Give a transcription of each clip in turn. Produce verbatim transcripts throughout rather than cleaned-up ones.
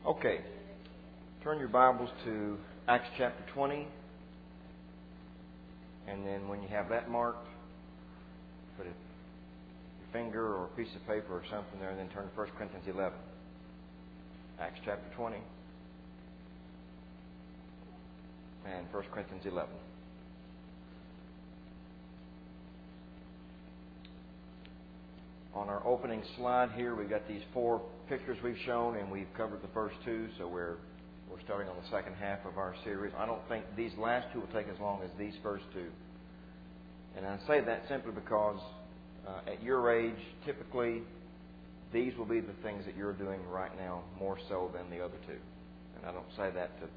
Okay, turn your Bibles to Acts chapter twenty, and then when you have that marked, put a, your finger or a piece of paper or something there, and then turn to First Corinthians eleven. Acts chapter twenty and First Corinthians eleven. On our opening slide here, we've got these four pictures we've shown, and we've covered the first two, so we're we're starting on the second half of our series. I don't think these last two will take as long as these first two. And I say that simply because uh, at your age, typically, these will be the things that you're doing right now more so than the other two. And I don't say that to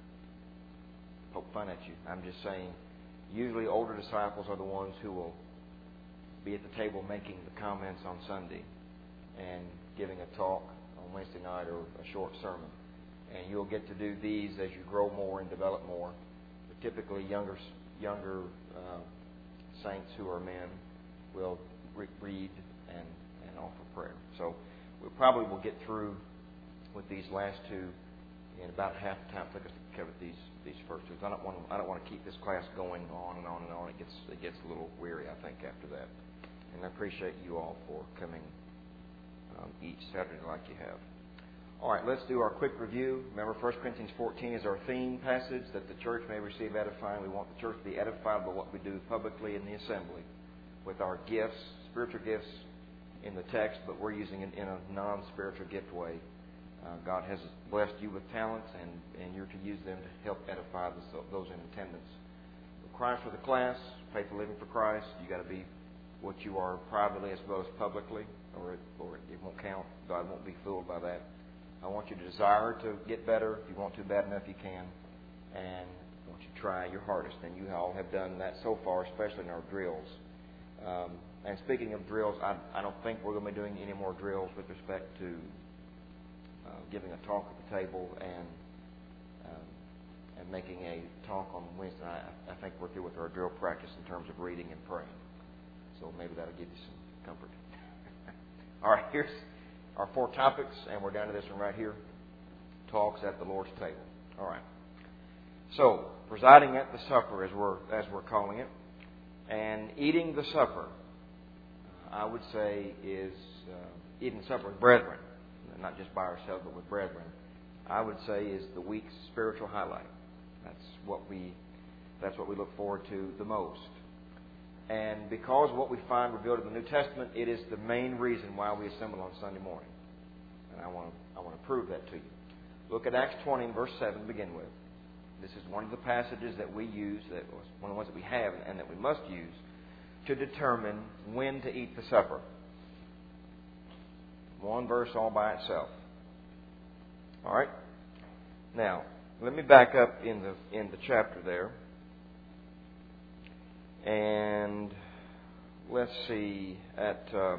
poke fun at you. I'm just saying, usually older disciples are the ones who will be at the table making the comments on Sunday and giving a talk on Wednesday night or a short sermon. And you'll get to do these as you grow more and develop more. But typically, younger younger uh, saints who are men will re- read and, and offer prayer. So we probably will get through with these last two in about half the time it took us to cover these these first two. I don't want to, I don't want to keep this class going on and on and on. It gets it gets a little weary, I think, after that. And I appreciate you all for coming um, each Saturday like you have. All right, let's do our quick review. Remember, First Corinthians fourteen is our theme passage, that the church may receive edifying. We want the church to be edified by what we do publicly in the assembly with our gifts, spiritual gifts in the text, but we're using it in a non-spiritual gift way. Uh, God has blessed you with talents, and, and you're to use them to help edify those in attendance. Christ for the class, faithful living for Christ. You got to be what you are privately as well as publicly, or it, or it won't count. God won't be fooled by that. I want you to desire to get better. If you want to bad enough, you can. And I want you to try your hardest. And you all have done that so far, especially in our drills. Um, and speaking of drills, I, I don't think we're going to be doing any more drills with respect to uh, giving a talk at the table and um, and making a talk on Wednesday night. I, I think we're through with our drill practice in terms of reading and praying. So maybe that'll give you some comfort. All right, here's our four topics, and we're down to this one right here. Talks at the Lord's table. All right. So, presiding at the supper, as we're as we're calling it, and eating the supper, uh, I would say is uh, eating supper with brethren, not just by ourselves, but with brethren. I would say is the week's spiritual highlight. That's what we that's what we look forward to the most. And because of what we find revealed in the New Testament, it is the main reason why we assemble on Sunday morning. And I want to I want to prove that to you. Look at Acts twenty and verse seven to begin with. This is one of the passages that we use, that was one of the ones that we have and that we must use to determine when to eat the supper. One verse all by itself. All right? Now, let me back up in the in the chapter there. And let's see, at um,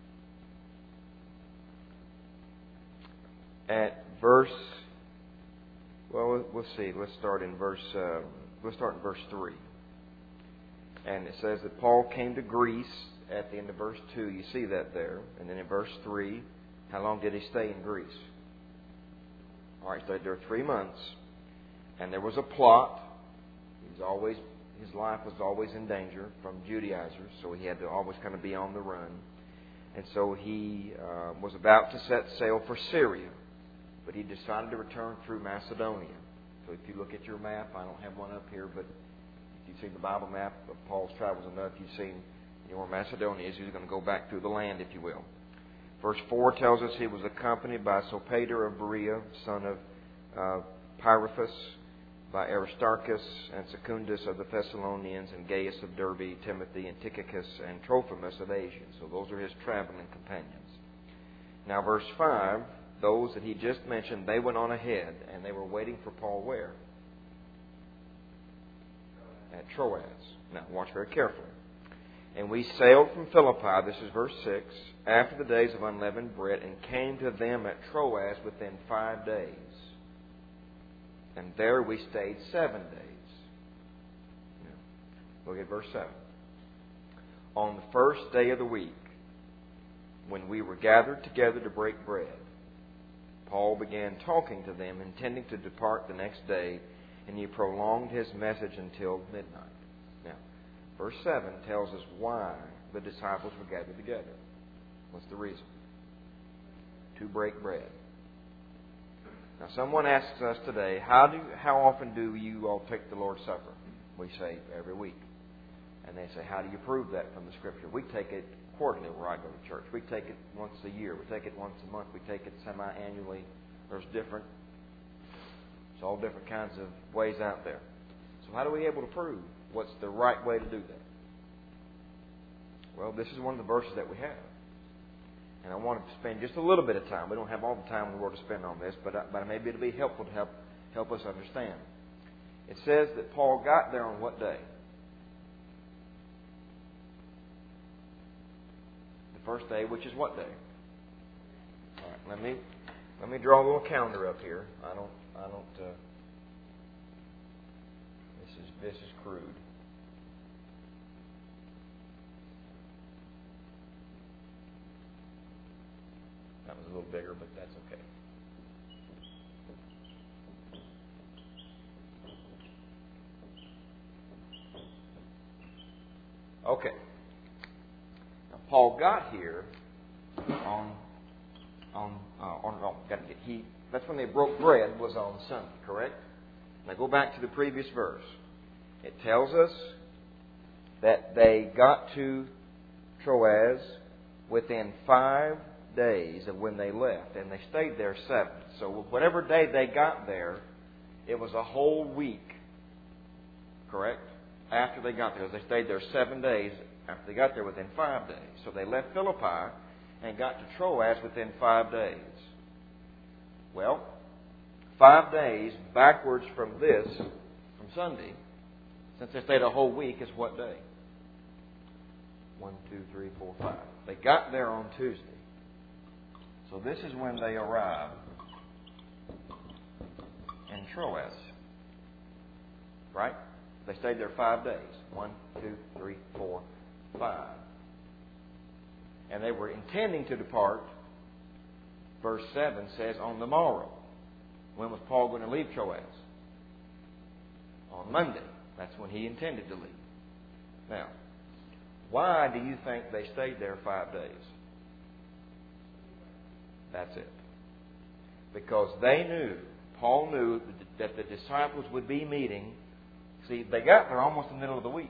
at verse, well, we'll see. Let's start in verse. Uh, let's start in verse three. And it says that Paul came to Greece at the end of verse two. You see that there. And then in verse three, how long did he stay in Greece? All right, stayed there three months, and there was a plot. He was always. His life was always in danger from Judaizers, so he had to always kind of be on the run. And so he uh, was about to set sail for Syria, but he decided to return through Macedonia. So if you look at your map, I don't have one up here, but if you've seen the Bible map of Paul's travels enough, you've seen you know, where Macedonia is. He's going to go back through the land, if you will. Verse four tells us he was accompanied by Sopater of Berea, son of uh, Pyrophus, by Aristarchus and Secundus of the Thessalonians, and Gaius of Derbe, Timothy, and Tychicus, and Trophimus of Asia. So those are his traveling companions. Now verse five, those that he just mentioned, they went on ahead, and they were waiting for Paul where? At Troas. Now watch very carefully. And we sailed from Philippi, this is verse six, after the days of unleavened bread, and came to them at Troas within five days. And there we stayed seven days. Now, look at verse seven. On the first day of the week, when we were gathered together to break bread, Paul began talking to them, intending to depart the next day, and he prolonged his message until midnight. Now, verse seven tells us why the disciples were gathered together. What's the reason? To break bread. Now, someone asks us today, how do how often do you all take the Lord's Supper? We say every week. And they say, how do you prove that from the Scripture? We take it quarterly where I go to church. We take it once a year. We take it once a month. We take it semi-annually. There's different, it's all different kinds of ways out there. So how are we able to prove what's the right way to do that? Well, this is one of the verses that we have. And I want to spend just a little bit of time. We don't have all the time in the world to spend on this, but, but maybe it'll be helpful to help, help us understand. It says that Paul got there on what day? First day, which is what day? All right, let me let me draw a little calendar up here. I don't I don't. Uh, this is this is crude. That was a little bigger, but that's okay. Okay. Paul got here on on uh, on no, got to get he. That's when they broke bread was on Sunday, correct? Now go back to the previous verse. It tells us that they got to Troas within five days of when they left, and they stayed there seven. So whatever day they got there, it was a whole week, correct? After they got there, they stayed there seven days. After they got there within five days. So they left Philippi and got to Troas within five days. Well, five days backwards from this, from Sunday, since they stayed a whole week, is what day? One, two, three, four, five. They got there on Tuesday. So this is when they arrived in Troas. Right? They stayed there five days. One, two, three, four, five. And they were intending to depart. Verse seven says, on the morrow. When was Paul going to leave Troas? On Monday. That's when he intended to leave. Now, why do you think they stayed there five days? That's it. Because they knew, Paul knew that the disciples would be meeting. See, they got there almost in the middle of the week.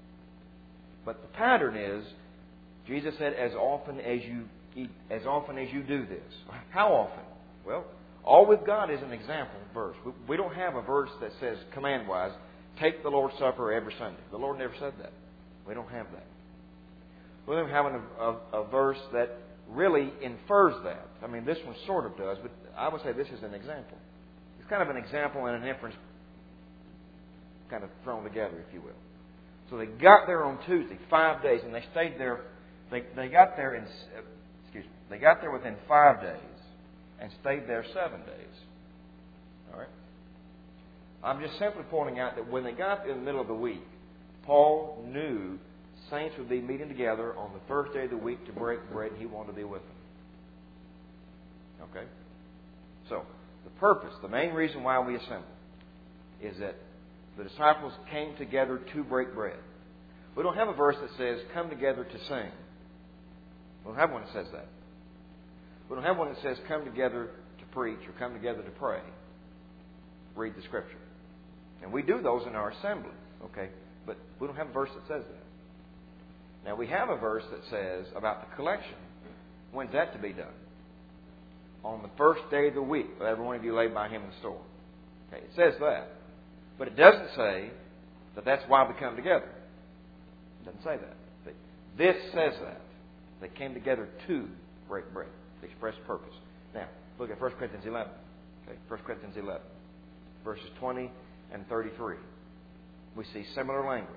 But the pattern is, Jesus said, as often as you eat, as often as you do this. How often? Well, all we've got is an example verse. We don't have a verse that says, command-wise, take the Lord's Supper every Sunday. The Lord never said that. We don't have that. We don't have a, a, a verse that really infers that. I mean, this one sort of does, but I would say this is an example. It's kind of an example and an inference kind of thrown together, if you will. So they got there on Tuesday, five days, and they stayed there. They they got there in excuse me. They got there within five days and stayed there seven days. All right. I'm just simply pointing out that when they got in the middle of the week, Paul knew saints would be meeting together on the first day of the week to break bread, and he wanted to be with them. Okay. So the purpose, the main reason why we assemble, is that the disciples came together to break bread. We don't have a verse that says, come together to sing. We don't have one that says that. We don't have one that says, come together to preach or come together to pray. Read the Scripture. And we do those in our assembly. Okay? But we don't have a verse that says that. Now, we have a verse that says about the collection. When's that to be done? On the first day of the week. Let every one of you lay by him in the store. Okay? It says that. But it doesn't say that that's why we come together. It doesn't say that. This says that. They came together to break bread. The express purpose. Now, look at First Corinthians eleven. Okay, First Corinthians eleven. Verses twenty and thirty-three. We see similar language.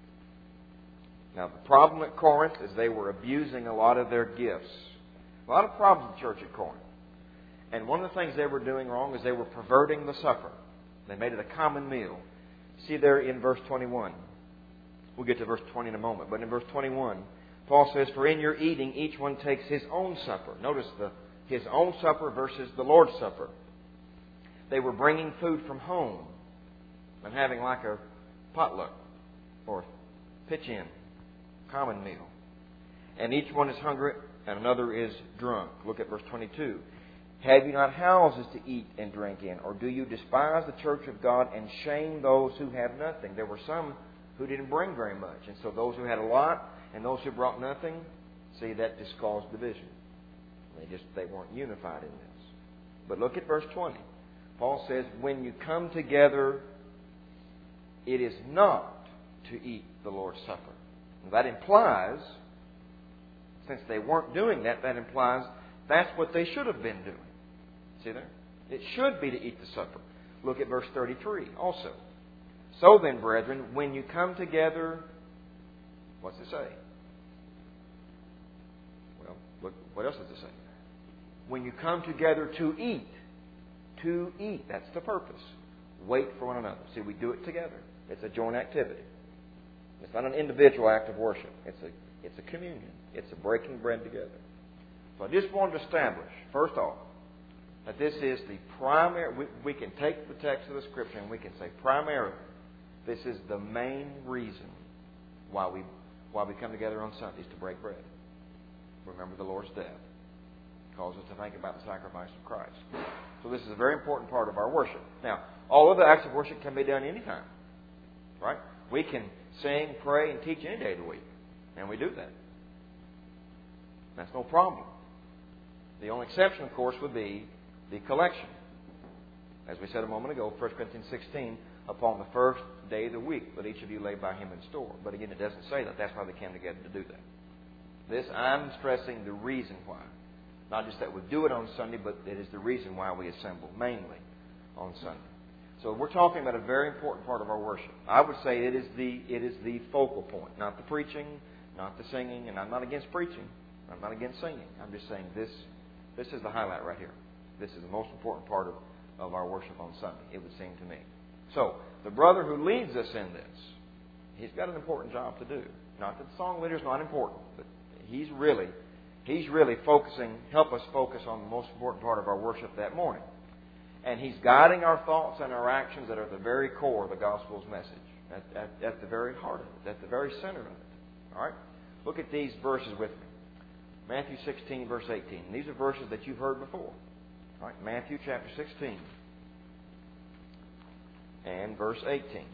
Now, the problem at Corinth is they were abusing a lot of their gifts. A lot of problems in the church at Corinth. And one of the things they were doing wrong is they were perverting the supper. They made it a common meal. See there in verse twenty-one. We'll get to verse twenty in a moment. But in verse twenty-one, Paul says, for in your eating, each one takes his own supper. Notice the, his own supper versus the Lord's Supper. They were bringing food from home and having like a potluck or pitch-in, common meal. And each one is hungry and another is drunk. Look at verse twenty-two. Have you not houses to eat and drink in? Or do you despise the church of God and shame those who have nothing? There were some who didn't bring very much. And so those who had a lot and those who brought nothing, see, that just caused division. They just they weren't unified in this. But look at verse twenty. Paul says, when you come together, it is not to eat the Lord's Supper. And that implies, since they weren't doing that, that implies that's what they should have been doing. See there? It should be to eat the supper. Look at verse thirty-three also. So then, brethren, when you come together, what's it say? Well, look, what else does it say? When you come together to eat, to eat, that's the purpose. Wait for one another. See, we do it together. It's a joint activity. It's not an individual act of worship. It's a, it's a communion. It's a breaking bread together. So I just wanted to establish, first off, that this is the primary. We, we can take the text of the Scripture and we can say primarily, this is the main reason why we why we come together on Sundays to break bread. Remember the Lord's death. Cause us to think about the sacrifice of Christ. So this is a very important part of our worship. Now, all other acts of worship can be done anytime. Right? We can sing, pray, and teach any day of the week. And we do that. That's no problem. The only exception, of course, would be the collection. As we said a moment ago, First Corinthians sixteen, upon the first day of the week, let each of you lay by him in store. But again, it doesn't say that. That's why they came together to do that. This, I'm stressing the reason why. Not just that we do it on Sunday, but it is the reason why we assemble, mainly on Sunday. So we're talking about a very important part of our worship. I would say it is the it is the focal point, not the preaching, not the singing, and I'm not against preaching. I'm not against singing. I'm just saying this this is the highlight right here. This is the most important part of, of our worship on Sunday, it would seem to me. So, the brother who leads us in this, he's got an important job to do. Not that the song leader is not important, but he's really he's really focusing, help us focus on the most important part of our worship that morning. And he's guiding our thoughts and our actions that are at the very core of the gospel's message, at, at, at the very heart of it, at the very center of it. All right? Look at these verses with me. Matthew sixteen, verse eighteen. These are verses that you've heard before. All right? Matthew chapter sixteen and verse eighteen.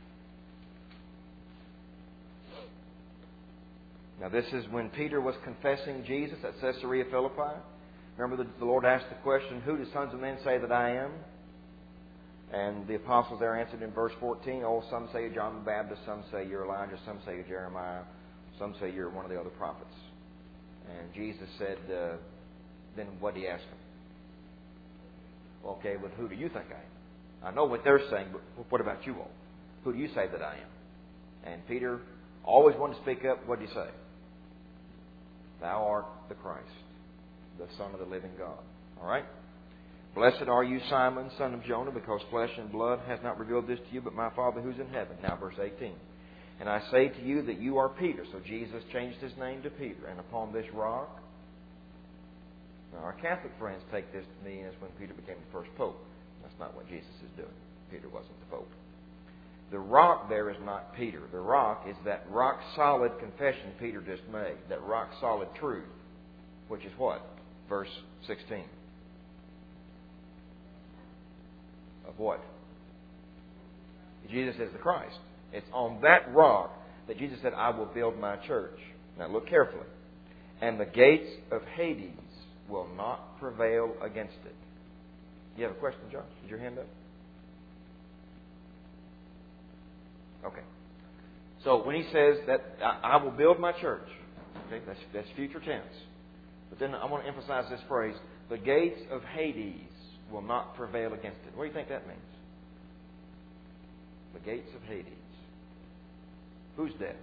Now this is when Peter was confessing Jesus at Caesarea Philippi. Remember the, the Lord asked the question, who do sons of men say that I am? And the apostles there answered in verse fourteen, oh, some say you're John the Baptist, some say you're Elijah, some say you're Jeremiah, some say you're one of the other prophets. And Jesus said, uh, then what did he ask them? Okay, but who do you think I am? I know what they're saying, but what about you all? Who do you say that I am? And Peter always wanted to speak up. What did he say? Thou art the Christ, the Son of the living God. All right? Blessed are you, Simon, son of Jonah, because flesh and blood has not revealed this to you, but my Father who's in heaven. Now, verse eighteen. And I say to you that you are Peter. So Jesus changed his name to Peter. And upon this rock... Now, our Catholic friends take this to mean as when Peter became the first pope. That's not what Jesus is doing. Peter wasn't the pope. The rock there is not Peter. The rock is that rock-solid confession Peter just made. That rock-solid truth. Which is what? Verse sixteen. Of what? Jesus is the Christ. It's on that rock that Jesus said, I will build my church. Now look carefully. And the gates of Hades will not prevail against it. You have a question, Josh? Is your hand up? Okay. So when he says that I will build my church, okay, that's, that's future tense. But then I want to emphasize this phrase, the gates of Hades will not prevail against it. What do you think that means? The gates of Hades. Who's dead?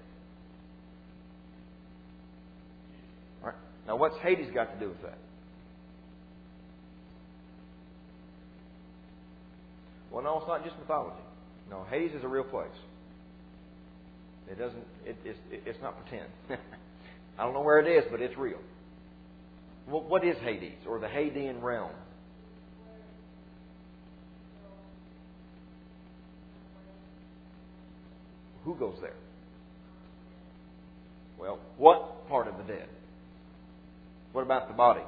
All right. Now what's Hades got to do with that? Well, no, it's not just mythology. No, Hades is a real place. It doesn't. It, it's, it's not pretend. I don't know where it is, but it's real. What is Hades, or the Hadean realm? Who goes there? Well, what part of the dead? What about the body?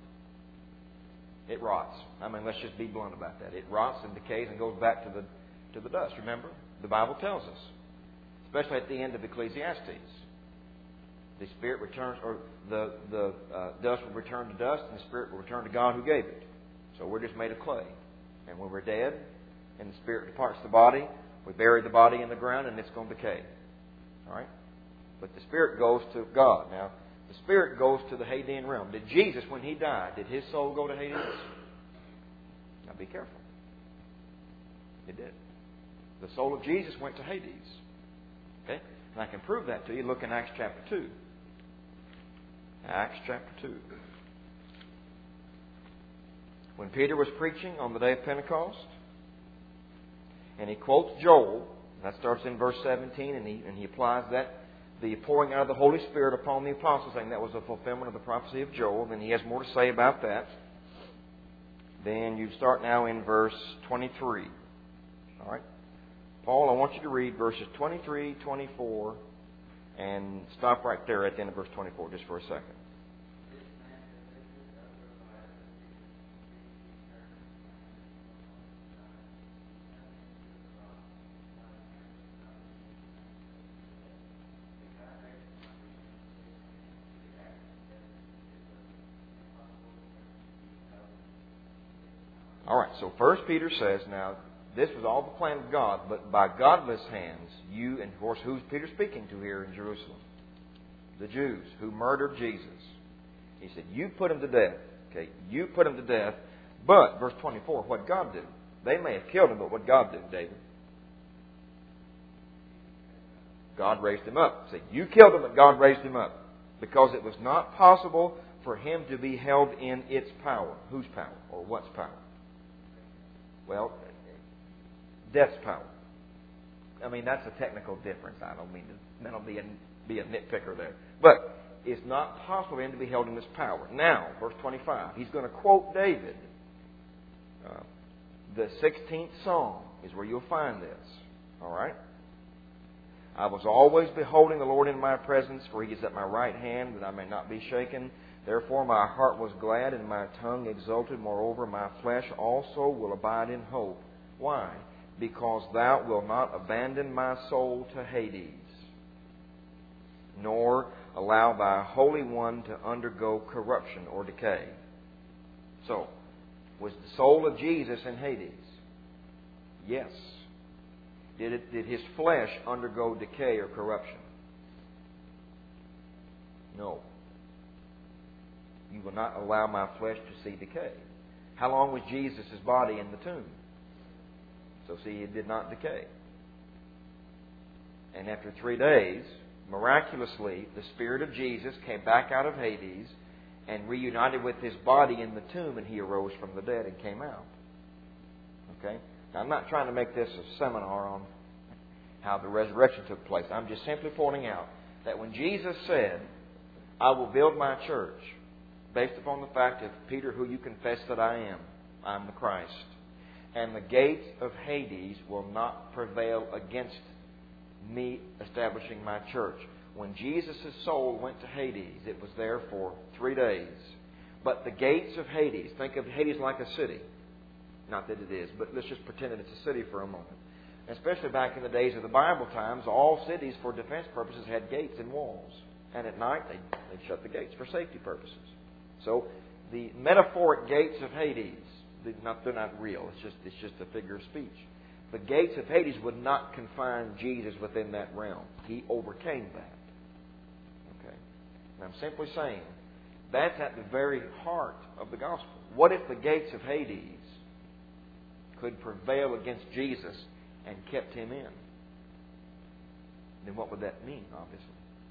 It rots. I mean, let's just be blunt about that. It rots and decays and goes back to the to the dust. Remember, the Bible tells us, especially at the end of Ecclesiastes, the spirit returns, or the the uh, dust will return to dust, and the spirit will return to God who gave it. So we're just made of clay, and when we're dead, and the spirit departs the body, we bury the body in the ground, and it's going to decay. All right, but the spirit goes to God. Now, the spirit goes to the Hadean realm. Did Jesus, when He died, did His soul go to Hades? Now, be careful. It did. The soul of Jesus went to Hades. Okay, and I can prove that to you. Look in Acts chapter two. Acts chapter two. When Peter was preaching on the day of Pentecost, and he quotes Joel, that starts in verse seventeen, and he, and he applies that, the pouring out of the Holy Spirit upon the apostles, saying that was a fulfillment of the prophecy of Joel. Then he has more to say about that. Then you start now in verse twenty-three. All right? Paul, I want you to read verses twenty-three, twenty-four, and stop right there at the end of verse twenty-four just for a second. All right, so First Peter says, now, this was all the plan of God, but by godless hands, you, and of course, who's Peter speaking to here in Jerusalem? The Jews who murdered Jesus. He said, you put him to death. Okay, you put him to death, but, verse twenty-four, what did God do? They may have killed him, but what did God do, David? God raised him up. He said, you killed him, but God raised him up. Because it was not possible for him to be held in its power. Whose power? Or what's power? Well, death's power. I mean, that's a technical difference. I don't mean to, I don't be a, be a nitpicker there. But it's not possible for him to be held in this power. Now, verse twenty-five, he's going to quote David. Uh, the sixteenth Psalm is where you'll find this. All right? I was always beholding the Lord in my presence, for He is at my right hand, that I may not be shaken. Therefore my heart was glad and my tongue exulted. Moreover, my flesh also will abide in hope. Why? Because thou wilt not abandon my soul to Hades, nor allow thy Holy One to undergo corruption or decay. So, was the soul of Jesus in Hades? Yes. Did it, did His flesh undergo decay or corruption? No. You will not allow my flesh to see decay. How long was Jesus' body in the tomb? So see, it did not decay. And after three days, miraculously, the Spirit of Jesus came back out of Hades and reunited with His body in the tomb, and He arose from the dead and came out. Okay? Now, I'm not trying to make this a seminar on how the resurrection took place. I'm just simply pointing out that when Jesus said, I will build my church, based upon the fact of Peter, who you confess that I am, I'm the Christ, and the gates of Hades will not prevail against me establishing my church. When Jesus' soul went to Hades, it was there for three days. But the gates of Hades, think of Hades like a city. Not that it is, but let's just pretend that it's a city for a moment. Especially back in the days of the Bible times, all cities for defense purposes had gates and walls. And at night, they'd, they'd shut the gates for safety purposes. So the metaphoric gates of Hades, they're not, they're not real. It's just, it's just a figure of speech. The gates of Hades would not confine Jesus within that realm. He overcame that. Okay? And I'm simply saying, that's at the very heart of the gospel. What if the gates of Hades could prevail against Jesus and kept Him in? Then what would that mean, obviously?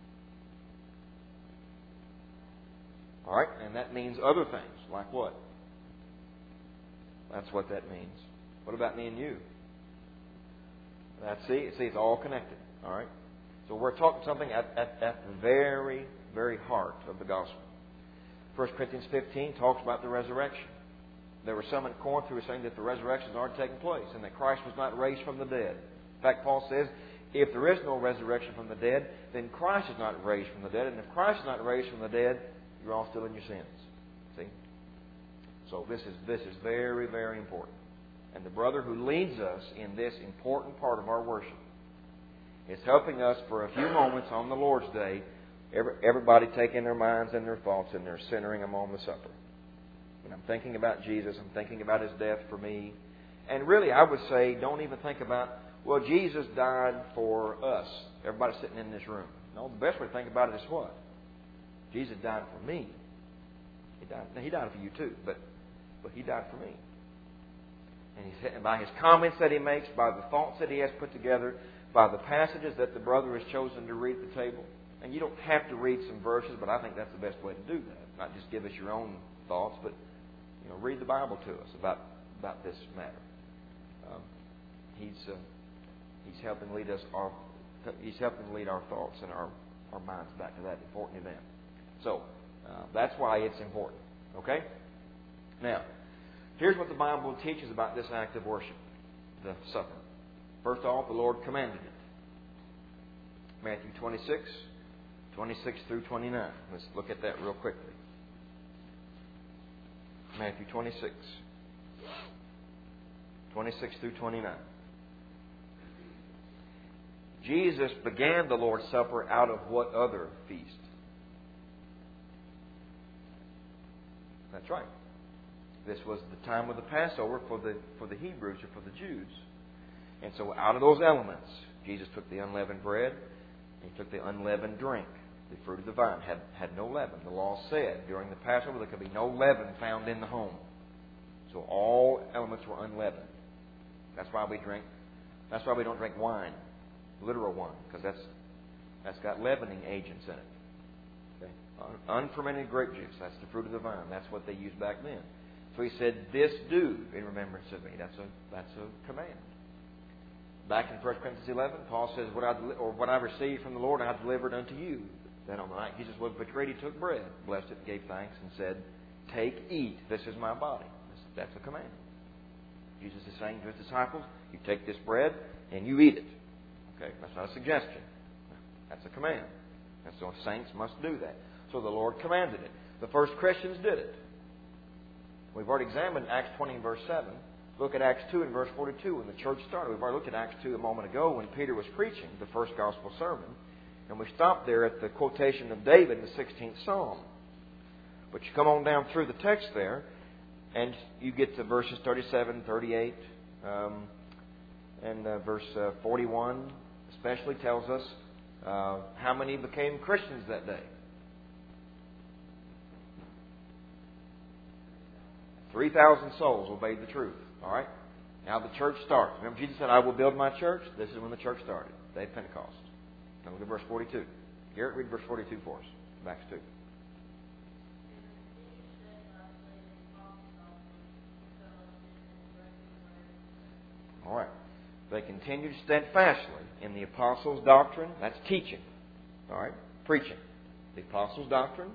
All right? And that means other things. Like what? That's what that means. What about me and you? That's, see, see, it's all connected. All right? So we're talking something at, at, at the very, very heart of the gospel. First Corinthians fifteen talks about the resurrection. There were some at Corinth who were saying that the resurrection had already taken place and that Christ was not raised from the dead. In fact, Paul says, if there is no resurrection from the dead, then Christ is not raised from the dead. And if Christ is not raised from the dead, you're all still in your sins. See? So this is this is very, very important. And the brother who leads us in this important part of our worship is helping us for a few moments on the Lord's Day, every, everybody taking their minds and their thoughts and they're centering them on the supper. And I'm thinking about Jesus. I'm thinking about His death for me. And really, I would say, don't even think about, well, Jesus died for us. Everybody sitting in this room. No, the best way to think about it is what? Jesus died for me. He died. He died for you too, but but He died for me. And he's, by His comments that He makes, by the thoughts that He has put together, by the passages that the brother has chosen to read at the table. And you don't have to read some verses, but I think that's the best way to do that. Not just give us your own thoughts, but you know, read the Bible to us about about this matter. Um, he's uh, He's helping lead us our He's helping lead our thoughts and our, our minds back to that important event. So uh, that's why it's important. Okay? Now, here's what the Bible teaches about this act of worship, the supper. First off, the Lord commanded it. Matthew twenty-six, twenty-six through twenty-nine. Let's look at that real quickly. Matthew twenty-six, twenty-six through twenty-nine. Jesus began the Lord's Supper out of what other feast? That's right. This was the time of the Passover for the for the Hebrews or for the Jews. And so out of those elements, Jesus took the unleavened bread and He took the unleavened drink. The fruit of the vine had, had no leaven. The law said during the Passover there could be no leaven found in the home. So all elements were unleavened. That's why we drink. That's why we don't drink wine, literal wine, because that's that's got leavening agents in it. Okay? Unfermented grape juice. That's the fruit of the vine. That's what they used back then. So He said, "This do in remembrance of me." That's a that's a command. Back in First Corinthians eleven, Paul says, "What I or what I received from the Lord, I have delivered unto you." Then on the night Jesus was betrayed, He took bread, blessed it, gave thanks, and said, "Take, eat. This is my body." That's a command. Jesus is saying to His disciples, "You take this bread and you eat it." Okay, that's not a suggestion. That's a command. And so saints must do that. So the Lord commanded it. The first Christians did it. We've already examined Acts twenty and verse seven. Look at Acts two and verse forty-two when the church started. We've already looked at Acts two a moment ago when Peter was preaching the first gospel sermon. And we stopped there at the quotation of David in the sixteenth Psalm. But you come on down through the text there, and you get to verses thirty-seven, thirty-eight, um, and uh, verse uh, forty-one especially tells us uh, how many became Christians that day. three thousand souls obeyed the truth. All right? Now the church starts. Remember Jesus said, "I will build my church"? This is when the church started. Day of Pentecost. Now look at verse forty-two. Garrett, read verse forty-two for us. Acts two. All right. They continued steadfastly in the apostles' doctrine. That's teaching. All right? Preaching. The apostles' doctrine.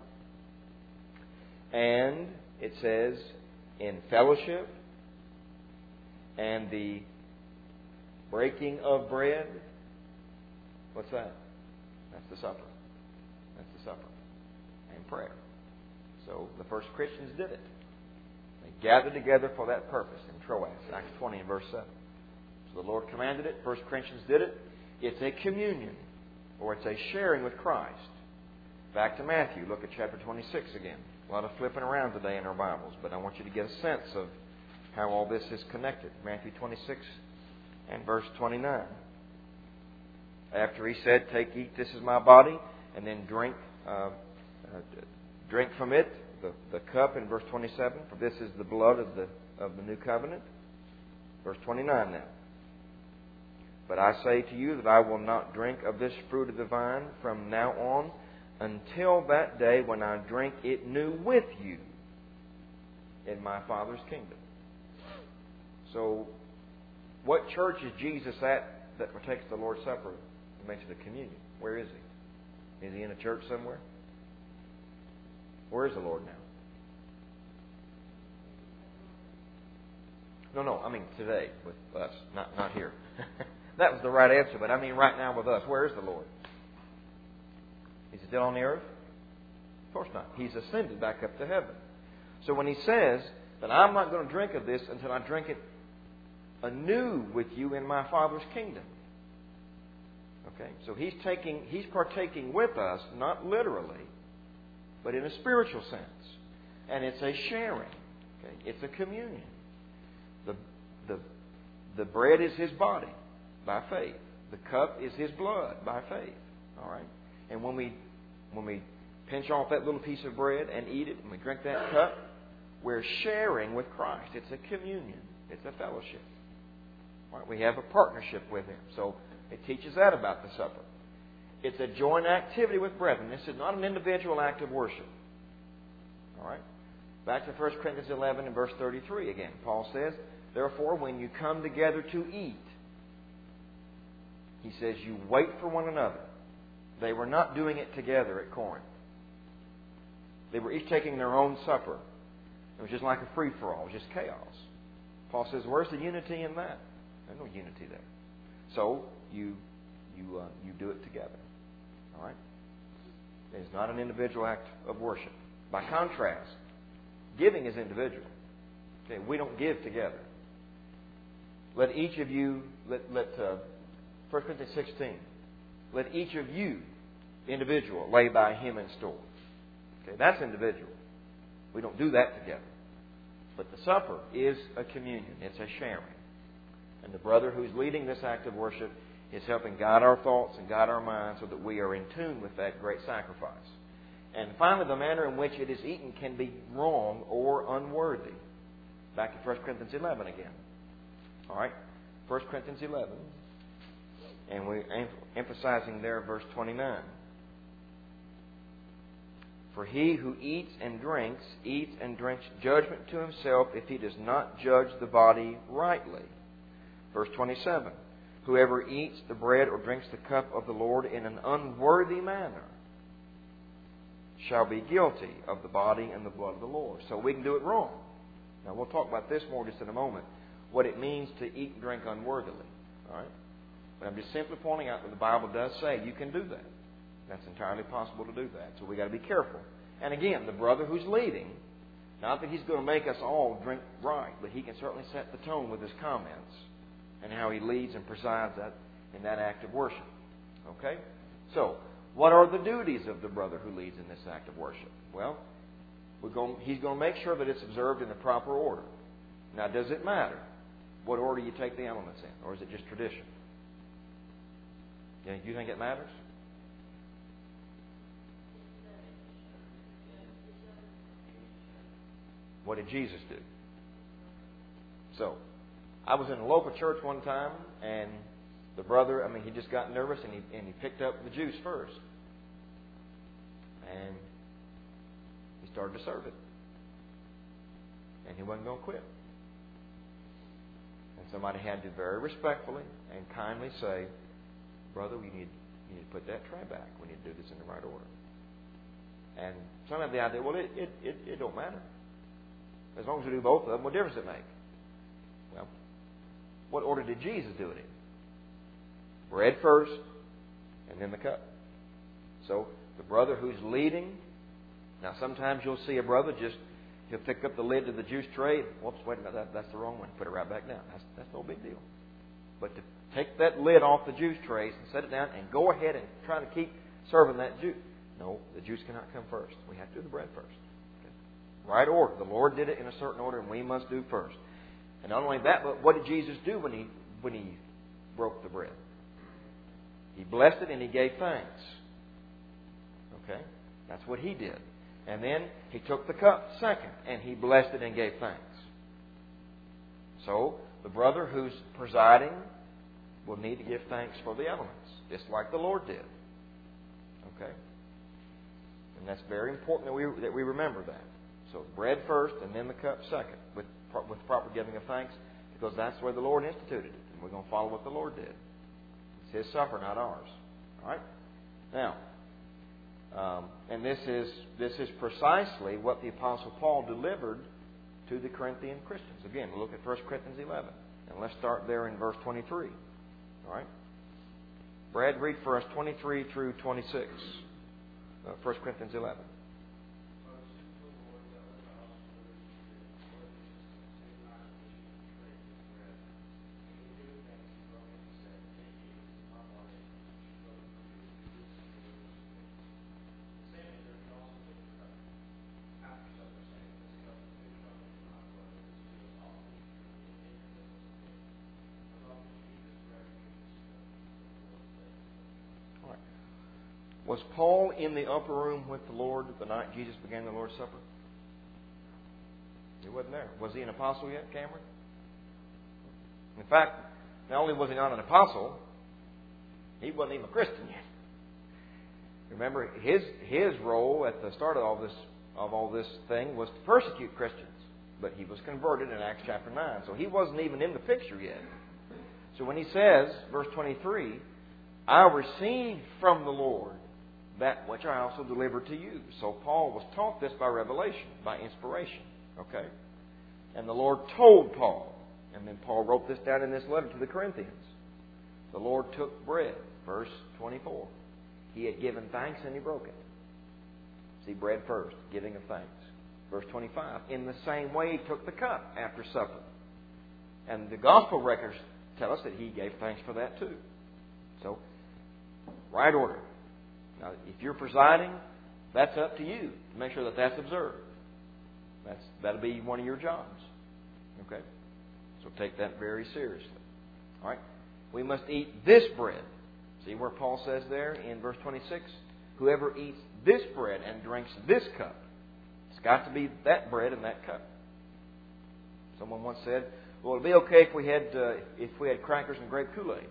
And it says in fellowship and the breaking of bread. What's that? That's the supper. That's the supper. And prayer. So the first Christians did it. They gathered together for that purpose in Troas, Acts twenty and verse seven. So the Lord commanded it. First Christians did it. It's a communion, or it's a sharing with Christ. Back to Matthew. Look at chapter twenty-six again. A lot of flipping around today in our Bibles, but I want you to get a sense of how all this is connected. Matthew twenty-six and verse twenty-nine. After He said, "Take, eat, this is my body," and then drink uh, uh, drink from it, the, the cup in verse twenty-seven, "For this is the blood of the of the new covenant." Verse twenty-nine now. "But I say to you that I will not drink of this fruit of the vine from now on until that day when I drink it new with you in my Father's kingdom." So, what church is Jesus at that partakes the Lord's Supper and makes it a communion? Where is He? Is He in a church somewhere? Where is the Lord now? No, no, I mean today with us, not not here. That was the right answer, but I mean right now with us. Where is the Lord? Is He still on the earth? Of course not. He's ascended back up to heaven. So when He says that I'm not going to drink of this until I drink it anew with you in my Father's kingdom. Okay? So He's taking, He's partaking with us, not literally, but in a spiritual sense. And it's a sharing. Okay? It's a communion. The, the, the bread is His body by faith. The cup is His blood by faith. All right? And when we when we pinch off that little piece of bread and eat it, and we drink that cup, we're sharing with Christ. It's a communion. It's a fellowship. All right? We have a partnership with Him. So it teaches that about the supper. It's a joint activity with brethren. This is not an individual act of worship. All right? Back to First Corinthians eleven and verse thirty-three again. Paul says, therefore, when you come together to eat, he says, you wait for one another. They were not doing it together at Corinth. They were each taking their own supper. It was just like a free-for-all. It was just chaos. Paul says, where's the unity in that? There's no unity there. So, you you uh, you do it together. All right? It is not an individual act of worship. By contrast, giving is individual. Okay, we don't give together. Let each of you, let, let uh, First Corinthians sixteen, let each of you, individual, lay by him in store. Okay, that's individual. We don't do that together. But the supper is a communion. It's a sharing. And the brother who's leading this act of worship is helping guide our thoughts and guide our minds so that we are in tune with that great sacrifice. And finally, the manner in which it is eaten can be wrong or unworthy. Back to First Corinthians eleven again. All right? First Corinthians eleven. And we're emphasizing there verse twenty-nine. For he who eats and drinks, eats and drinks judgment to himself if he does not judge the body rightly. Verse twenty-seven. Whoever eats the bread or drinks the cup of the Lord in an unworthy manner shall be guilty of the body and the blood of the Lord. So we can do it wrong. Now we'll talk about this more just in a moment. What it means to eat and drink unworthily. All right? But I'm just simply pointing out that the Bible does say you can do that. That's entirely possible to do that. So we've got to be careful. And again, the brother who's leading, not that he's going to make us all drink right, but he can certainly set the tone with his comments and how he leads and presides that in that act of worship. Okay? So, what are the duties of the brother who leads in this act of worship? Well, we're going, he's going to make sure that it's observed in the proper order. Now, does it matter what order you take the elements in, or is it just tradition? Do you think it matters? What did Jesus do? So, I was in a local church one time, and the brother, I mean, he just got nervous, and he and he picked up the juice first. And he started to serve it. And he wasn't going to quit. And somebody had to very respectfully and kindly say, brother, we need, you need to put that tray back. We need to do this in the right order. And some have the idea, well, it, it, it, it don't matter. As long as we do both of them, what difference does it make? Well, what order did Jesus do it in? Bread first, and then the cup. So, the brother who's leading, now sometimes you'll see a brother just, he'll pick up the lid to the juice tray, and, whoops, wait a minute, that, that's the wrong one. Put it right back down. That's, that's no big deal. But to take that lid off the juice trays and set it down and go ahead and try to keep serving that juice. No, the juice cannot come first. We have to do the bread first. Okay? Right order. The Lord did it in a certain order, and we must do first. And not only that, but what did Jesus do when he when he broke the bread? He blessed it and he gave thanks. Okay? That's what he did. And then he took the cup second, and he blessed it and gave thanks. So, the brother who's presiding will need to give thanks for the elements, just like the Lord did. Okay? And that's very important that we that we remember that. So, bread first, and then the cup second, with with proper giving of thanks, because that's where the Lord instituted it, and we're going to follow what the Lord did. It's His supper, not ours. All right? Now, um, and this is this is precisely what the Apostle Paul delivered to the Corinthian Christians. Again, we'll look at First Corinthians eleven. And let's start there in verse twenty-three. All right? Brad, read for us twenty-three through twenty-six. Uh, First Corinthians eleven. Was Paul in the upper room with the Lord the night Jesus began the Lord's Supper? He wasn't there. Was he an apostle yet, Cameron? In fact, not only was he not an apostle, he wasn't even a Christian yet. Remember, his his role at the start of all this of all this thing was to persecute Christians. But he was converted in Acts chapter nine. So he wasn't even in the picture yet. So when he says, verse twenty-three, I received from the Lord that which I also delivered to you. So Paul was taught this by revelation, by inspiration. Okay? And the Lord told Paul. And then Paul wrote this down in this letter to the Corinthians. The Lord took bread. Verse twenty-four. He had given thanks and he broke it. See, bread first, giving of thanks. Verse twenty-five. In the same way he took the cup after supper. And the gospel records tell us that he gave thanks for that too. So, right order. Now, if you're presiding, that's up to you to make sure that that's observed. That's that'll be one of your jobs. Okay? So take that very seriously. All right? We must eat this bread. See where Paul says there in verse twenty-six? Whoever eats this bread and drinks this cup. It's got to be that bread and that cup. Someone once said, well, it'd be okay if we had uh, if we had crackers and grape Kool-Aid.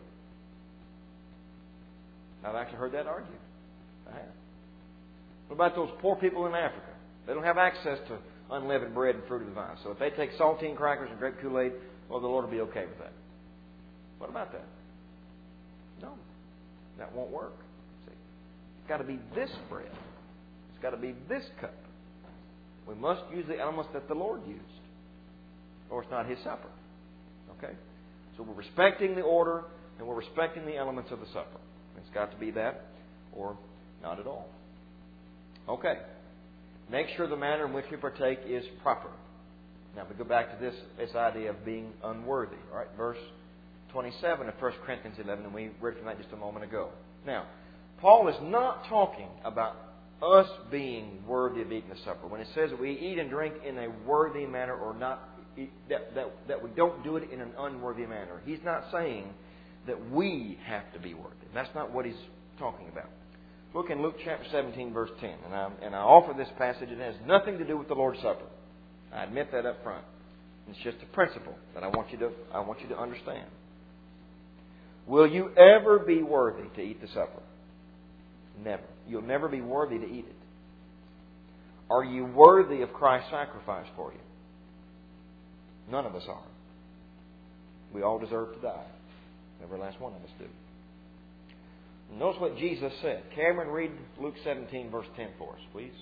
I've actually heard that argued. I have. What about those poor people in Africa? They don't have access to unleavened bread and fruit of the vine. So if they take saltine crackers and grape Kool-Aid, well, the Lord will be okay with that. What about that? No. That won't work. See, it's got to be this bread. It's got to be this cup. We must use the elements that the Lord used, or it's not His supper. Okay? So we're respecting the order and we're respecting the elements of the supper. It's got to be that or not at all. Okay. Make sure the manner in which we partake is proper. Now we go back to this, this idea of being unworthy. All right, verse twenty-seven of First Corinthians eleven, and we read from that just a moment ago. Now, Paul is not talking about us being worthy of eating the supper. When it says that we eat and drink in a worthy manner or not, that, that, that we don't do it in an unworthy manner. He's not saying that we have to be worthy. That's not what he's talking about. Look in Luke chapter seventeen, verse ten. And I, and I offer this passage. It has nothing to do with the Lord's Supper. I admit that up front. It's just a principle that I want you to I want you to understand. Will you ever be worthy to eat the supper? Never. You'll never be worthy to eat it. Are you worthy of Christ's sacrifice for you? None of us are. We all deserve to die. Every last one of us do. Notice what Jesus said. Cameron, read Luke seventeen, verse ten for us, please.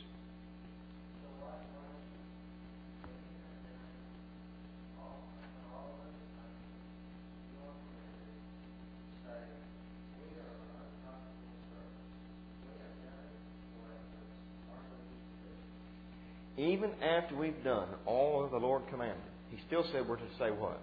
Even after we've done all that the Lord commanded, He still said we're to say what?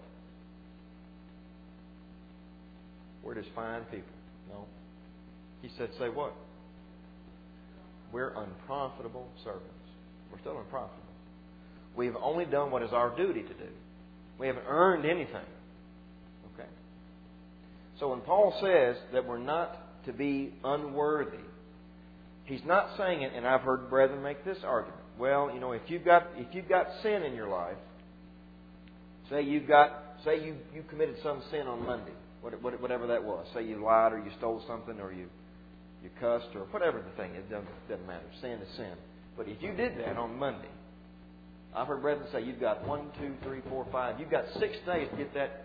We're just fine people. No. He said, say what? We're unprofitable servants. We're still unprofitable. We've only done what is our duty to do. We haven't earned anything. Okay? So when Paul says that we're not to be unworthy, he's not saying it, and I've heard brethren make this argument. Well, you know, if you've got if you've got sin in your life, say you've got say you, you committed some sin on Monday, whatever that was. Say you lied or you stole something or you you cussed or whatever the thing is. It doesn't, doesn't matter. Sin is sin. But if you did that on Monday, I've heard brethren say you've got one, two, three, four, five. You've got six days to get that.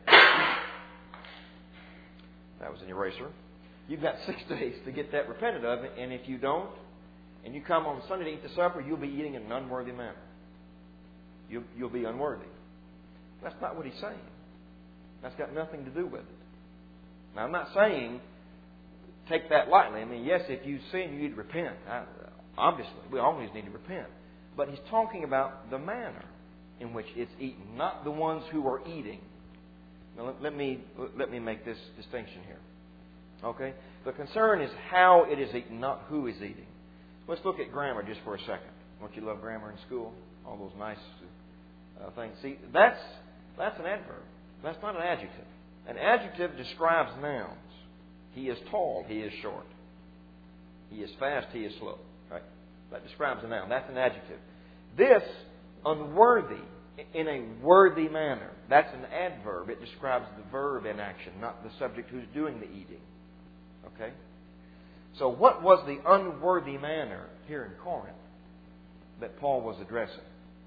That was an eraser. You've got six days to get that repented of, and if you don't, and you come on Sunday to eat the supper, you'll be eating in an unworthy manner. you'll, you'll be unworthy. That's not what he's saying. That's got nothing to do with it. Now, I'm not saying take that lightly. I mean, yes, if you sin, you need to repent. I, obviously, we always need to repent. But he's talking about the manner in which it's eaten, not the ones who are eating. Now, let, let me let me make this distinction here. Okay? The concern is how it is eaten, not who is eating. Let's look at grammar just for a second. Don't you love grammar in school? All those nice uh, things. See, that's that's an adverb. That's not an adjective. An adjective describes nouns. He is tall. He is short. He is fast. He is slow. Right? That describes a noun. That's an adjective. This, unworthy, in a worthy manner, that's an adverb. It describes the verb in action, not the subject who's doing the eating. Okay? So what was the unworthy manner here in Corinth that Paul was addressing?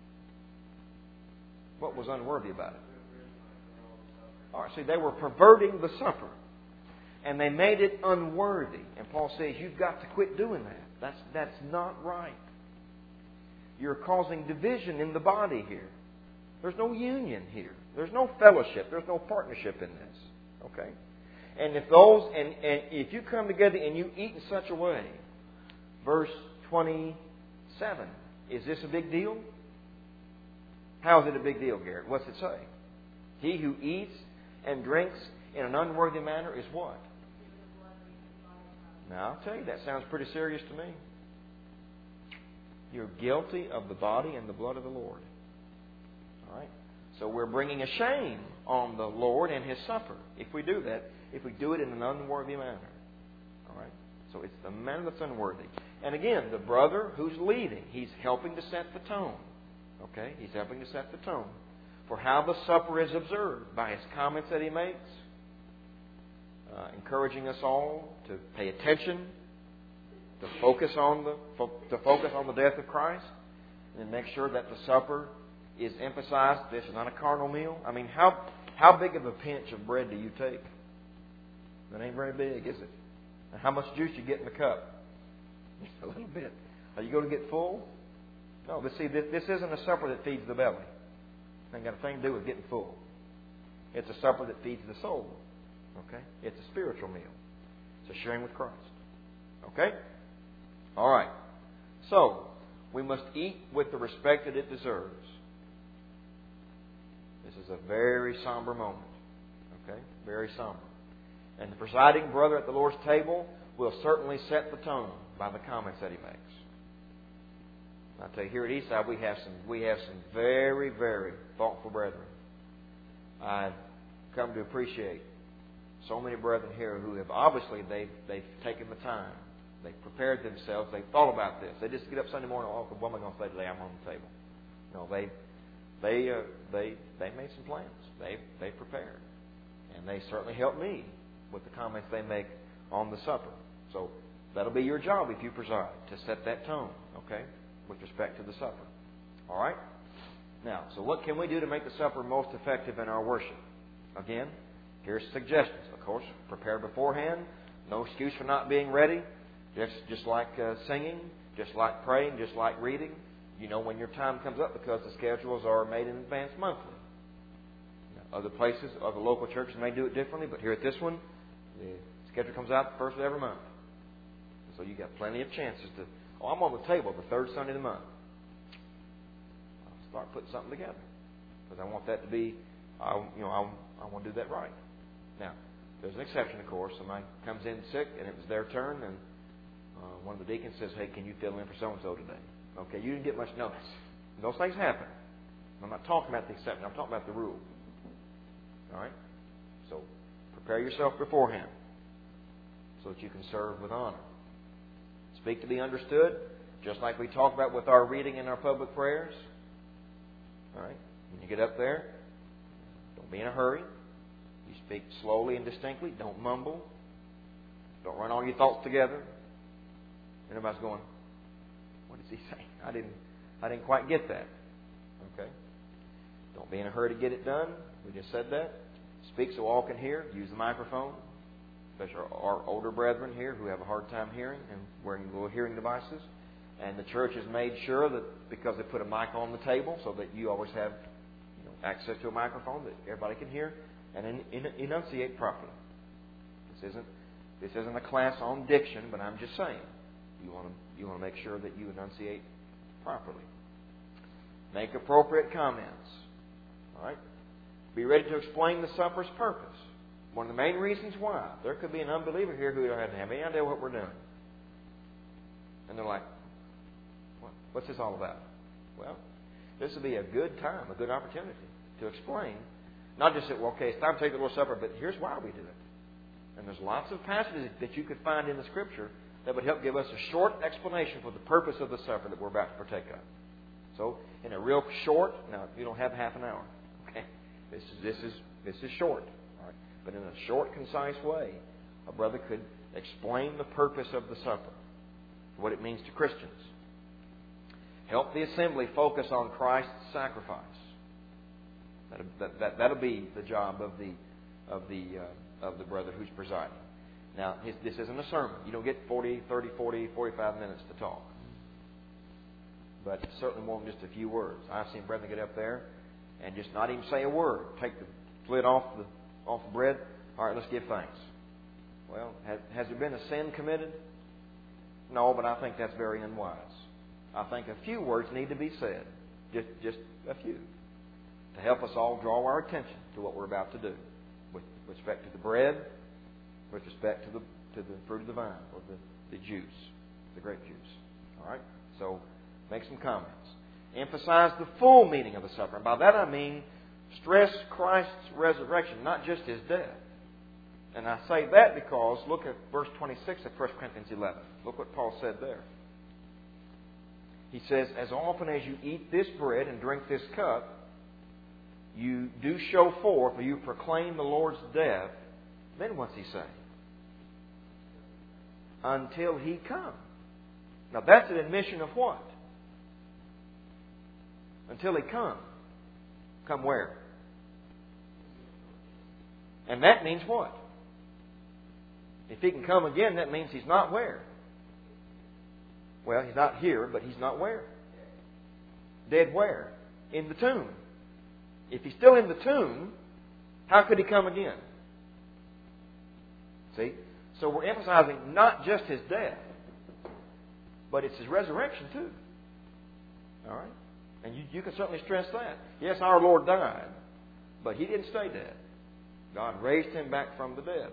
What was unworthy about it? All right, see, they were perverting the supper. And they made it unworthy. And Paul says, you've got to quit doing that. That's, that's not right. You're causing division in the body here. There's no union here. There's no fellowship. There's no partnership in this. Okay? And if those, and, and if you come together and you eat in such a way, verse twenty-seven, is this a big deal? How is it a big deal, Garrett? What's it say? He who eats and drinks in an unworthy manner is what? Now, I'll tell you, that sounds pretty serious to me. You're guilty of the body and the blood of the Lord. All right? So we're bringing a shame on the Lord and His supper if we do that, if we do it in an unworthy manner. All right? So it's the manner that's unworthy. And again, the brother who's leading, he's helping to set the tone. Okay? He's helping to set the tone for how the supper is observed by his comments that he makes, uh, encouraging us all to pay attention, to focus on the to focus on the death of Christ, and make sure that the supper is emphasized. This is not a carnal meal. I mean, how how big of a pinch of bread do you take? That ain't very big, is it? And how much juice you get in the cup? Just a little bit. Are you going to get full? No, but see, this, this isn't a supper that feeds the belly. It ain't got a thing to do with getting full. It's a supper that feeds the soul. Okay? It's a spiritual meal. It's a sharing with Christ. Okay? All right. So, we must eat with the respect that it deserves. This is a very somber moment. Okay? Very somber. And the presiding brother at the Lord's table will certainly set the tone by the comments that he makes. I tell you, here at Eastside, we have some we have some very, very thoughtful brethren. I've come to appreciate so many brethren here who have obviously they've they've taken the time, they've prepared themselves, they've thought about this. They just get up Sunday morning, oh, what am I going to say today? I'm on the table. No, they they uh, they they made some plans. They they prepared, and they certainly helped me with the comments they make on the supper. So that'll be your job if you preside, to set that tone. Okay. With respect to the supper. All right? Now, so what can we do to make the supper most effective in our worship? Again, here's suggestions. Of course, prepare beforehand. No excuse for not being ready. Just, just like uh, singing, just like praying, just like reading. You know when your time comes up because the schedules are made in advance monthly. Now, other places, other local churches may do it differently, but here at this one, the schedule comes out the first of every month. So you got plenty of chances to... Oh, I'm on the table the third Sunday of the month. I'll start putting something together because I want that to be, I, you know, I, I want to do that right. Now, there's an exception, of course. Somebody comes in sick and it was their turn, and uh, one of the deacons says, "Hey, can you fill in for so and so today?" Okay, you didn't get much notice. And those things happen. I'm not talking about the exception. I'm talking about the rule. All right. So prepare yourself beforehand so that you can serve with honor. Speak to be understood, just like we talked about with our reading and our public prayers. All right? When you get up there, don't be in a hurry. You speak slowly and distinctly. Don't mumble. Don't run all your thoughts together. And everybody's going, what is he saying? I didn't, I didn't quite get that. Okay? Don't be in a hurry to get it done. We just said that. Speak so all can hear. Use the microphone. Especially our, our older brethren here who have a hard time hearing and wearing little hearing devices. And the church has made sure that because they put a mic on the table so that you always have you know, access to a microphone that everybody can hear and en- en- enunciate properly. This isn't this isn't a class on diction, but I'm just saying you want to you want to make sure that you enunciate properly. Make appropriate comments. All right. Be ready to explain the supper's purpose. One of the main reasons why there could be an unbeliever here who doesn't have any idea what we're doing, and they're like, what's this all about? Well, this would be a good time, a good opportunity to explain. Not just that, well, okay, it's time to take the Lord's Supper, but here's why we do it. And there's lots of passages that you could find in the Scripture that would help give us a short explanation for the purpose of the supper that we're about to partake of. So, in a real short, now you don't have half an hour. Okay, this is this is this is short, all right? But in a short, concise way, a brother could explain the purpose of the supper, what it means to Christians. Help the assembly focus on Christ's sacrifice. That'll, that, that, that'll be the job of the of the uh, of the brother who's presiding. Now, his, this isn't a sermon. You don't get forty, thirty, forty, forty-five minutes to talk. But certainly more than just a few words. I've seen brethren get up there and just not even say a word. Take the lid off the off the bread. All right, let's give thanks. Well, has, has there been a sin committed? No, but I think that's very unwise. I think a few words need to be said, just just a few, to help us all draw our attention to what we're about to do, with respect to the bread, with respect to the to the fruit of the vine or the, the juice, the grape juice. All right. So make some comments. Emphasize the full meaning of the supper, and by that I mean stress Christ's resurrection, not just His death. And I say that because look at verse twenty-six of First Corinthians eleven. Look what Paul said there. He says, as often as you eat this bread and drink this cup, you do show forth, or you proclaim the Lord's death. Then what's he saying? Until He comes. Now that's an admission of what? Until He comes. Come where? And that means what? If He can come again, that means He's not where? Well, He's not here, but He's not where? Dead where? In the tomb. If He's still in the tomb, how could He come again? See? So we're emphasizing not just His death, but it's His resurrection too. All right? And you, you can certainly stress that. Yes, our Lord died, but He didn't stay dead. God raised Him back from the dead.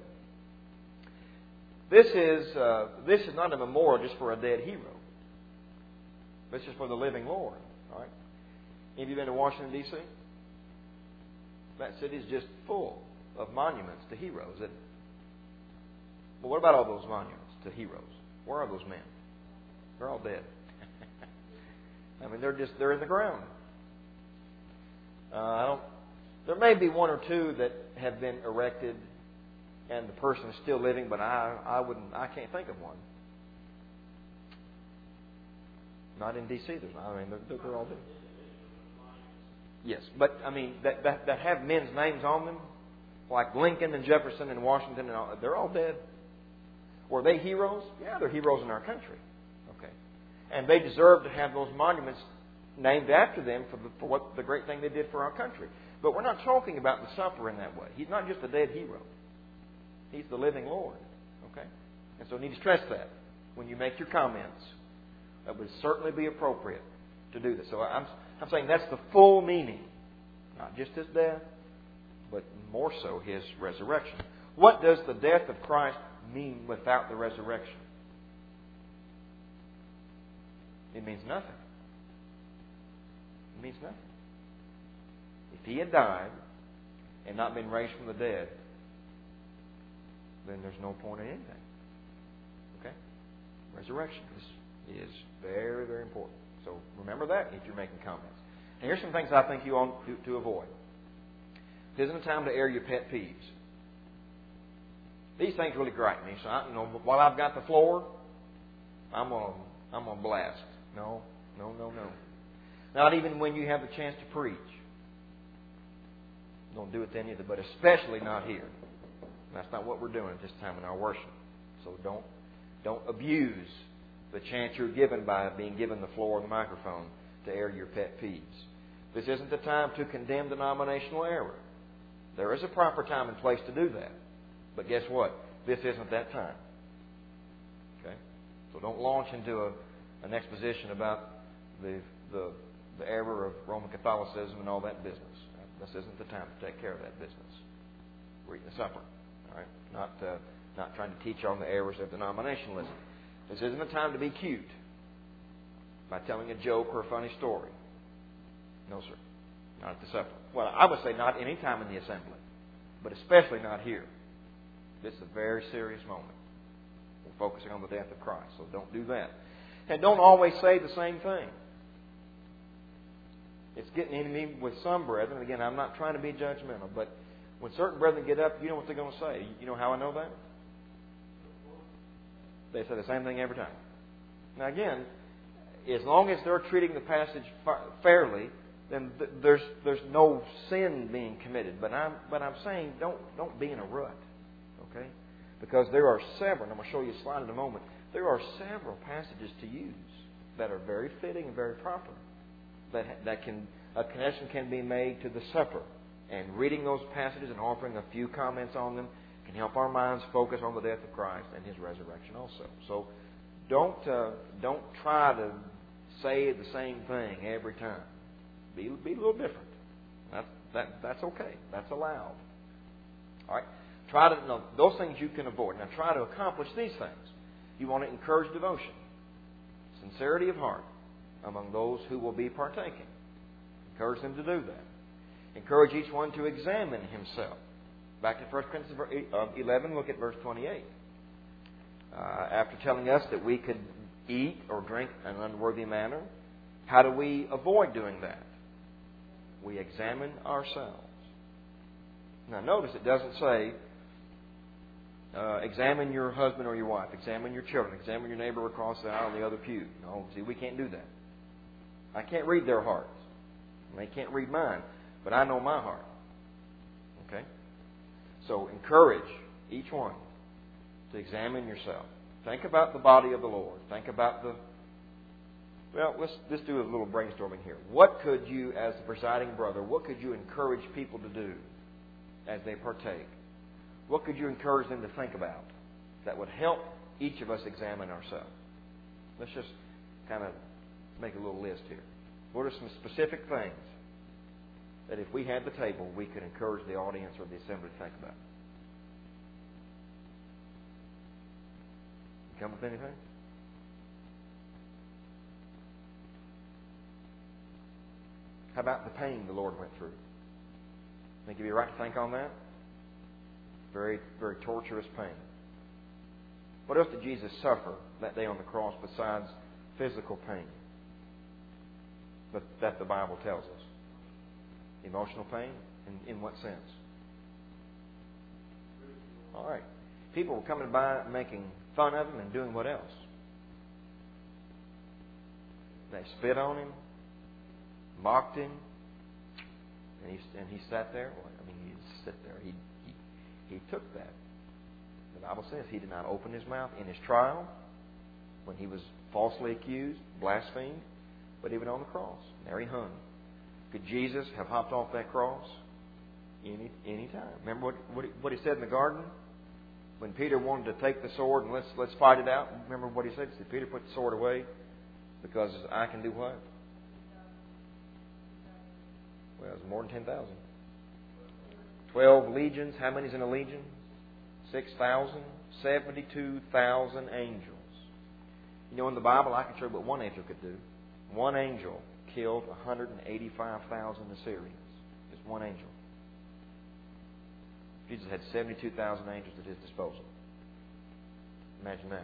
This is uh, this is not a memorial just for a dead hero. This is for the living Lord. All right? Have you been to Washington, D C? That city is just full of monuments to heroes. Isn't it? Well, what about all those monuments to heroes? Where are those men? They're all dead. I mean, they're just they're in the ground. Uh, I don't. There may be one or two that have been erected, and the person is still living, but I I wouldn't I can't think of one. Not in D C. There's not. I mean, they're, they're all dead. Yes, but I mean that, that that have men's names on them, like Lincoln and Jefferson and Washington, and all, they're all dead. Were they heroes? Yeah, they're heroes in our country. Okay, and they deserve to have those monuments named after them for, the, for what the great thing they did for our country. But we're not talking about the supper in that way. He's not just a dead hero. He's the living Lord. Okay, and so you need to stress that when you make your comments. That would certainly be appropriate to do this. So I'm I'm saying that's the full meaning, not just His death, but more so His resurrection. What does the death of Christ mean without the resurrection? It means nothing. It means nothing. If He had died and not been raised from the dead, then there's no point in anything. Okay? Resurrection is is very, very important. So remember that if you're making comments. And here's some things I think you ought to, to avoid. This isn't a time to air your pet peeves. These things really gripe me. So I, you know, while I've got the floor, I'm gonna I'm gonna blast. No, no, no, no. Not even when you have the chance to preach. Don't do it then either, but especially not here. That's not what we're doing at this time in our worship. So don't don't abuse the chance you're given by being given the floor and the microphone to air your pet peeves. This isn't the time to condemn denominational error. There is a proper time and place to do that. But guess what? This isn't that time. Okay? So don't launch into a, an exposition about the, the, the error of Roman Catholicism and all that business. This isn't the time to take care of that business. We're eating the supper. All right? Not, uh, not trying to teach on the errors of denominationalism. This isn't the time to be cute by telling a joke or a funny story. No, sir. Not at the supper. Well, I would say not any time in the assembly, but especially not here. This is a very serious moment. We're focusing on the death of Christ, so don't do that. And don't always say the same thing. It's getting into me with some brethren. Again, I'm not trying to be judgmental, but when certain brethren get up, you know what they're going to say. You know how I know that? They say the same thing every time. Now again, as long as they're treating the passage fairly, then there's there's no sin being committed. But I'm but I'm saying don't don't be in a rut, okay? Because there are several. And I'm going to show you a slide in a moment. There are several passages to use that are very fitting and very proper. That that can a connection can be made to the supper, and reading those passages and offering a few comments on them can help our minds focus on the death of Christ and His resurrection also. So don't uh, don't try to say the same thing every time. Be be a little different. That's that that's okay. That's allowed. All right. Try to no those things you can avoid. Now try to accomplish these things. You want to encourage devotion, sincerity of heart among those who will be partaking. Encourage them to do that. Encourage each one to examine himself. Back to First Corinthians eleven, look at verse twenty-eight. Uh, after telling us that we could eat or drink in an unworthy manner, how do we avoid doing that? We examine ourselves. Now notice it doesn't say, uh, examine your husband or your wife, examine your children, examine your neighbor across the aisle in the other pew. No, see, we can't do that. I can't read their hearts. They can't read mine, but I know my heart. Okay? So encourage each one to examine yourself. Think about the body of the Lord. Think about the... Well, let's, let's do a little brainstorming here. What could you, as the presiding brother, what could you encourage people to do as they partake? What could you encourage them to think about that would help each of us examine ourselves? Let's just kind of make a little list here. What are some specific things that if we had the table, we could encourage the audience or the assembly to think about? You come with anything? How about the pain the Lord went through? Think it'd be right to think on that? Very, very torturous pain. What else did Jesus suffer that day on the cross besides physical pain? But that the Bible tells us. Emotional pain? In, in what sense? All right. People were coming by making fun of him and doing what else? They spit on him, mocked him, and he, and he sat there. Well, I mean, he didn't sit there. He, he, he took that. The Bible says he did not open his mouth in his trial when he was falsely accused, blasphemed. But even on the cross, there he hung. Could Jesus have hopped off that cross? Any any time. Remember what what he, what he said in the garden when Peter wanted to take the sword and let's let's fight it out. Remember what he said? He said, Peter, put the sword away because I can do what? Well, it's more than ten thousand. Twelve legions. How many's in a legion? Six thousand. Seventy-two thousand angels. You know, in the Bible, I can show you what one angel could do. One angel killed one hundred eighty-five thousand Assyrians. Just one angel. Jesus had seventy-two thousand angels at his disposal. Imagine that.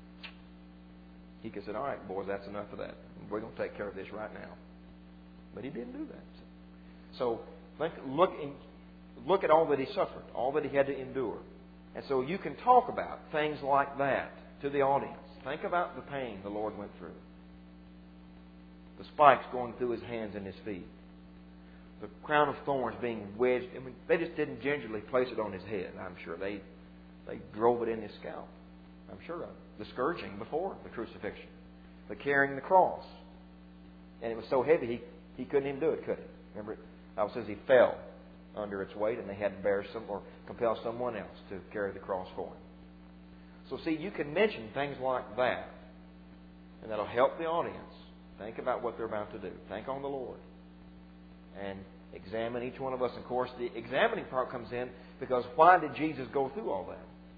He could have said, all right, boys, that's enough of that. We're going to take care of this right now. But he didn't do that. So think, look, in, look at all that he suffered, all that he had to endure. And so you can talk about things like that to the audience. Think about the pain the Lord went through. The spikes going through his hands and his feet. The crown of thorns being wedged. I mean, they just didn't gingerly place it on his head, I'm sure. They they drove it in his scalp. I'm sure of. The scourging before the crucifixion. The carrying the cross. And it was so heavy he, he couldn't even do it, could he? Remember, it Bible says he fell under its weight and they had to bear some or compel someone else to carry the cross for him. So see, you can mention things like that, and that'll help the audience think about what they're about to do. Think on the Lord. And examine each one of us. Of course, the examining part comes in because why did Jesus go through all that?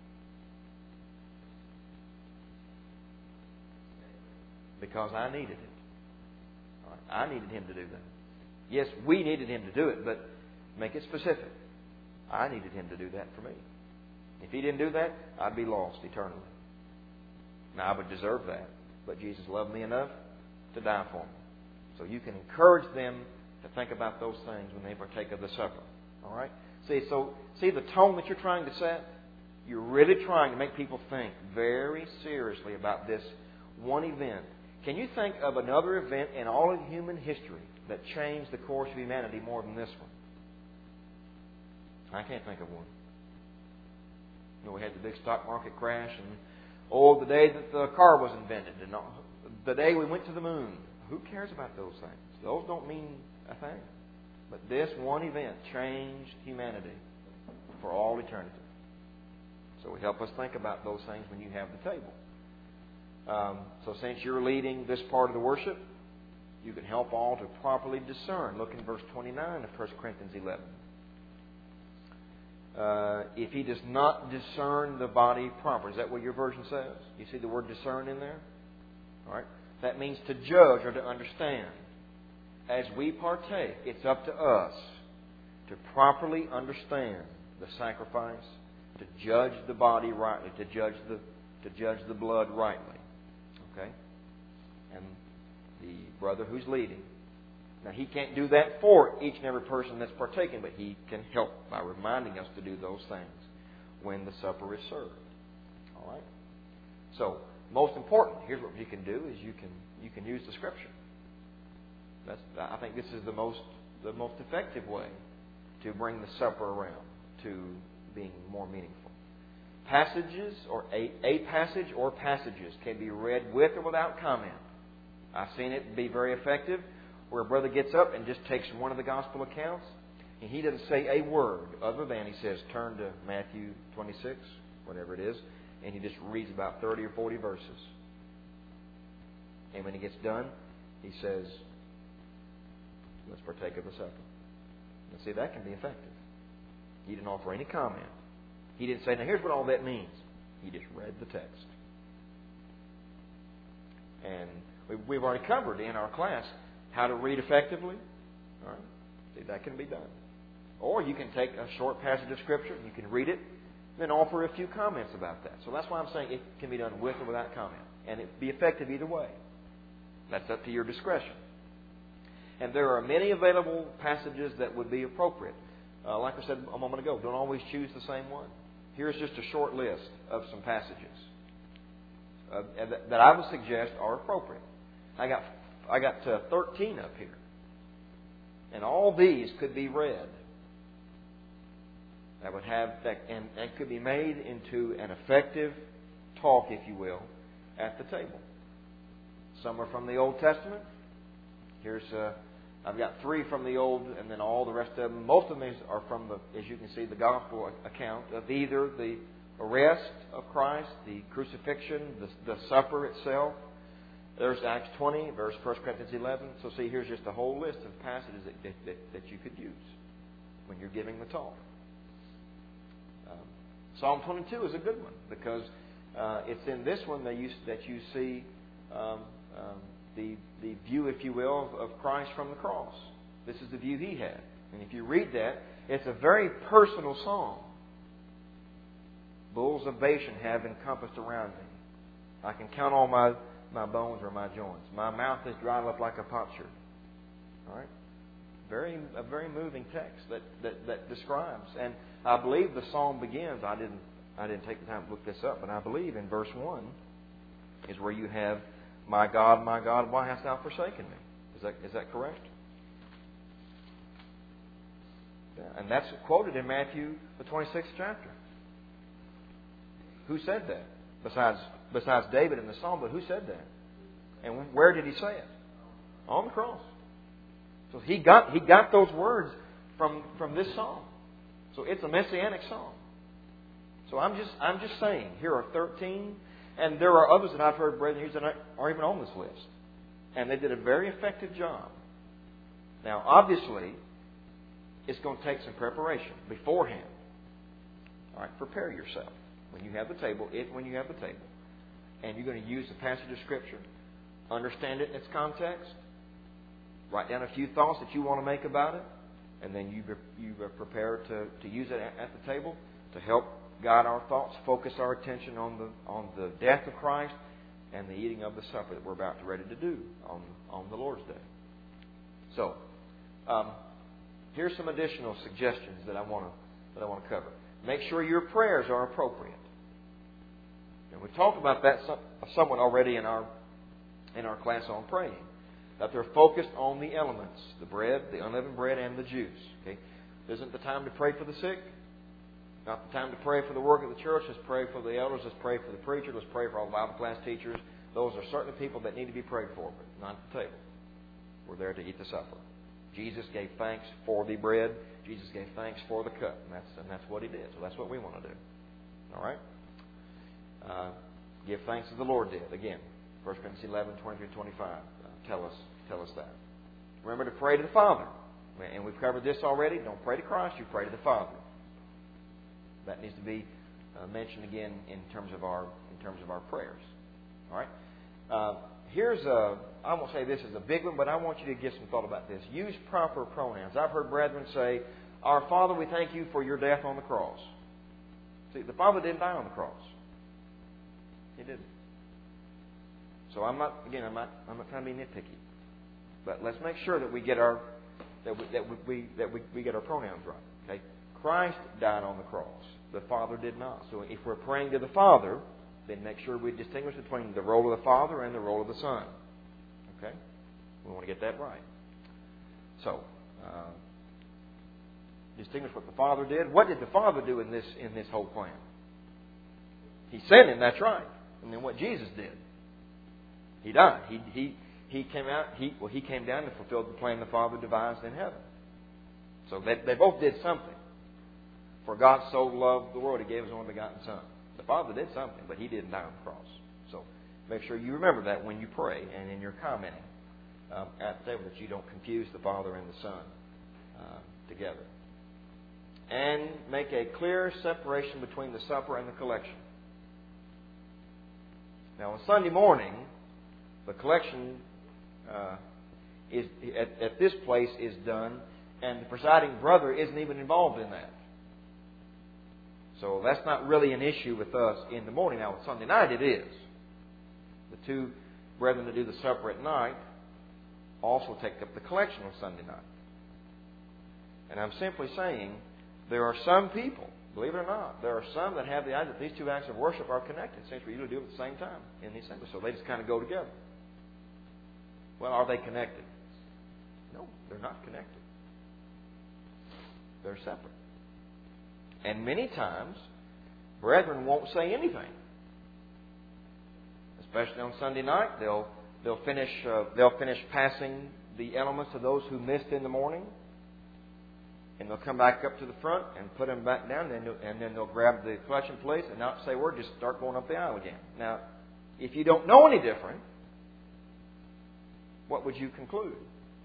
Because I needed it. I needed Him to do that. Yes, we needed Him to do it, but make it specific. I needed Him to do that for me. If He didn't do that, I'd be lost eternally. Now, I would deserve that. But Jesus loved me enough to die for me. So you can encourage them to think about those things when they partake of the supper. All right? See, so see the tone that you're trying to set? You're really trying to make people think very seriously about this one event. Can you think of another event in all of human history that changed the course of humanity more than this one? I can't think of one. You know, we had the big stock market crash, and oh, the day that the car was invented, and the day we went to the moon. Who cares about those things? Those don't mean a thing. But this one event changed humanity for all eternity. So help us think about those things when you have the table. Um, so since you're leading this part of the worship, you can help all to properly discern. Look in verse twenty-nine of First Corinthians eleven. Uh, if he does not discern the body proper. Is that what your version says? You see the word discern in there? All right. That means to judge or to understand. As we partake, it's up to us to properly understand the sacrifice, to judge the body rightly, to judge the to judge the blood rightly. Okay? And the brother who's leading, now, he can't do that for each and every person that's partaking, but he can help by reminding us to do those things when the supper is served. All right? So, most important, here's what you can do: is you can you can use the Scripture. That's I think this is the most the most effective way to bring the supper around to being more meaningful. Passages or a, a passage or passages can be read with or without comment. I've seen it be very effective, where a brother gets up and just takes one of the gospel accounts, and he doesn't say a word other than he says, turn to Matthew twenty-six, whatever it is, and he just reads about thirty or forty verses. And when he gets done, he says, let's partake of the supper. And see, that can be effective. He didn't offer any comment. He didn't say, now here's what all that means. He just read the text. And we've already covered in our class how to read effectively. All right? See, that can be done. Or you can take a short passage of Scripture and you can read it, then offer a few comments about that. So that's why I'm saying it can be done with or without comment. And it be effective either way. That's up to your discretion. And there are many available passages that would be appropriate. Uh, like I said a moment ago, don't always choose the same one. Here's just a short list of some passages uh, that, that I would suggest are appropriate. I got I got uh, thirteen up here. And all these could be read. That would have that, and, and could be made into an effective talk, if you will, at the table. Some are from the Old Testament. Here's uh, I've got three from the Old, and then all the rest of them. Most of them are from the, as you can see, the Gospel account of either the arrest of Christ, the crucifixion, the, the supper itself. There's Acts twenty, verse First Corinthians eleven. So see, here's just a whole list of passages that, that, that, that you could use when you're giving the talk. Um, Psalm twenty-two is a good one because uh, it's in this one that you, that you see um, um, the, the view, if you will, of, of Christ from the cross. This is the view He had. And if you read that, it's a very personal song. Bulls of Bashan have encompassed around me. I can count all my my bones or my joints. My mouth is dried up like a potsherd. All right? Very, a very moving text that, that, that describes. And I believe the psalm begins, I didn't I didn't take the time to look this up, but I believe in verse one is where you have, my God, my God, why hast thou forsaken me? Is that is that correct? Yeah, and that's quoted in Matthew, the twenty-sixth chapter. Who said that? besides besides David in the Psalm. But who said that? And where did he say it? On the cross. So he got he got those words from from this psalm. So it's a messianic psalm. So I'm just I'm just saying, here are thirteen, and there are others that I've heard brethren use that aren't even on this list. And they did a very effective job. Now, obviously, it's going to take some preparation beforehand. All right, prepare yourself when you have the table, if when you have the table, and you're going to use the passage of Scripture, understand it in its context, write down a few thoughts that you want to make about it, and then you you prepare to, to use it at the table to help guide our thoughts, focus our attention on the on the death of Christ and the eating of the supper that we're about to ready to do on on the Lord's Day. So, um, here's some additional suggestions that I want to that I want to cover. Make sure your prayers are appropriate. And we talked about that somewhat already in our in our class on praying. That they're focused on the elements, the bread, the unleavened bread, and the juice. Okay, this isn't the time to pray for the sick. Not the time to pray for the work of the church. Let's pray for the elders. Let's pray for the preacher. Let's pray for all the Bible class teachers. Those are certainly people that need to be prayed for, but not at the table. We're there to eat the supper. Jesus gave thanks for the bread. Jesus gave thanks for the cup. And that's, and that's what He did. So that's what we want to do. All right? Uh, give thanks as the Lord did. Again, First Corinthians eleven, twenty-three to twenty-five. Uh, tell us, tell us that. Remember to pray to the Father. And we've covered this already. Don't pray to Christ. You pray to the Father. That needs to be uh, mentioned again in terms of our in terms of our prayers. All right. Uh, here's a I won't say this is a big one, but I want you to give some thought about this. Use proper pronouns. I've heard brethren say, "Our Father, we thank you for your death on the cross." See, the Father didn't die on the cross. He didn't. So I'm not again. I'm not. I'm not trying to be nitpicky, but let's make sure that we get our that we that we that we, we get our pronouns right. Okay. Christ died on the cross. The Father did not. So if we're praying to the Father, then make sure we distinguish between the role of the Father and the role of the Son. Okay? We want to get that right. So, uh, distinguish what the Father did. What did the Father do in this in this whole plan? He sent Him, that's right. And then what Jesus did? He died. He he he came out. He well he came down to fulfill the plan the Father devised in heaven. So they they both did something. For God so loved the world, He gave His only begotten Son. The Father did something, but He didn't die on the cross. So make sure you remember that when you pray and in your commenting um, at the table, that you don't confuse the Father and the Son uh, together. And make a clear separation between the supper and the collection. Now, on Sunday morning, the collection uh, is at, at this place is done, and the presiding brother isn't even involved in that. So that's not really an issue with us in the morning. Now, on Sunday night, it is. The two brethren that do the supper at night also take up the collection on Sunday night. And I'm simply saying there are some people, believe it or not, there are some that have the idea that these two acts of worship are connected. Since we usually do it at the same time in the assembly. So they just kind of go together. Well, are they connected? No, they're not connected. They're separate. And many times, brethren won't say anything. Especially on Sunday night, they'll they'll finish uh, they'll finish passing the elements to those who missed in the morning, and they'll come back up to the front and put them back down, and then and then they'll grab the collection plate and not say a word, just start going up the aisle again. Now, if you don't know any different, what would you conclude?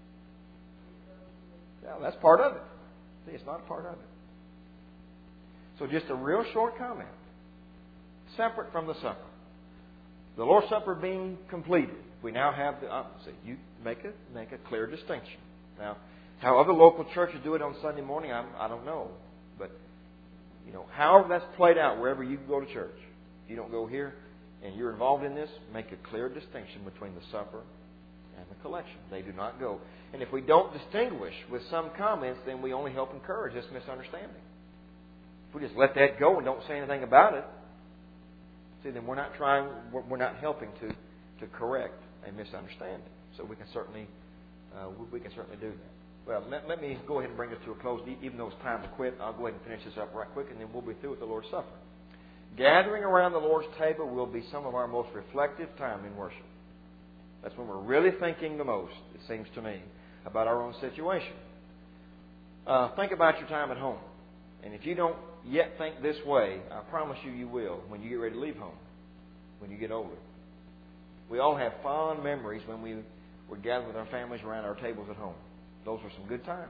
Yeah, that's part of it. See, it's not part of it. So just a real short comment. Separate from the supper. The Lord's Supper being completed, we now have the opposite. You make a make a clear distinction. Now, how other local churches do it on Sunday morning, I, I don't know. But, you know, however that's played out, wherever you go to church, if you don't go here and you're involved in this, make a clear distinction between the supper and the collection. They do not go. And if we don't distinguish with some comments, then we only help encourage this misunderstanding. If we just let that go and don't say anything about it, see, then we're not trying, we're not helping to, to correct a misunderstanding. So we can certainly, uh, we can certainly do that. Well, let, let me go ahead and bring this to a close. Even though it's time to quit, I'll go ahead and finish this up right quick, and then we'll be through with the Lord's Supper. gathering around the Lord's table will be some of our most reflective time in worship. That's when we're really thinking the most, it seems to me, about our own situation. Uh, think about your time at home. And if you don't yet think this way, I promise you, you will when you get ready to leave home, when you get older. We all have fond memories when we were gathered with our families around our tables at home. Those were some good times.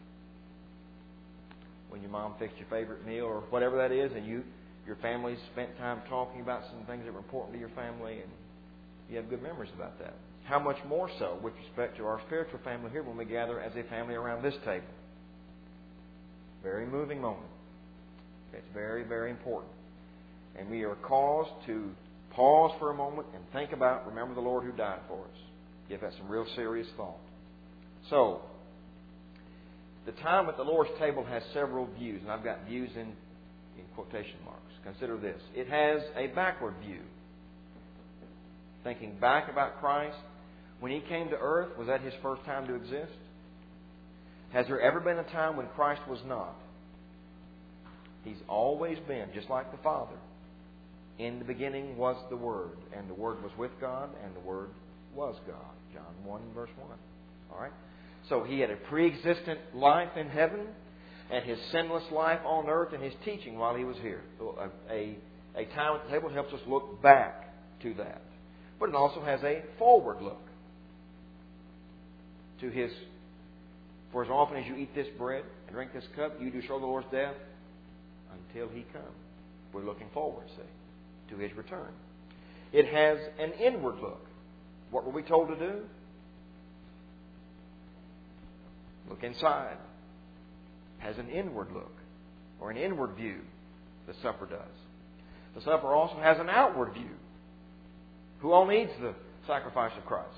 When your mom fixed your favorite meal or whatever that is, and you, your family spent time talking about some things that were important to your family, and you have good memories about that. How much more so with respect to our spiritual family here when we gather as a family around this table. Very moving moment. It's very, very important. And we are caused to pause for a moment and think about, remember the Lord who died for us. Give that some real serious thought. So, the time at the Lord's table has several views, and I've got views in, in quotation marks. Consider this. It has a backward view. Thinking back about Christ, when He came to earth, was that His first time to exist? Has there ever been a time when Christ was not? He's always been, just like the Father. In the beginning was the Word, and the Word was with God, and the Word was God. John one, verse one. All right? So He had a pre-existent life in heaven, and His sinless life on earth, and His teaching while He was here. So a, a, a time at the table helps us look back to that. But it also has a forward look to His. For as often as you eat this bread and drink this cup, you do show the Lord's death until He comes. We're looking forward, see, to His return. It has an inward look. What were we told to do? Look inside. It has an inward look, or an inward view, the supper does. The supper also has an outward view. Who all needs the sacrifice of Christ?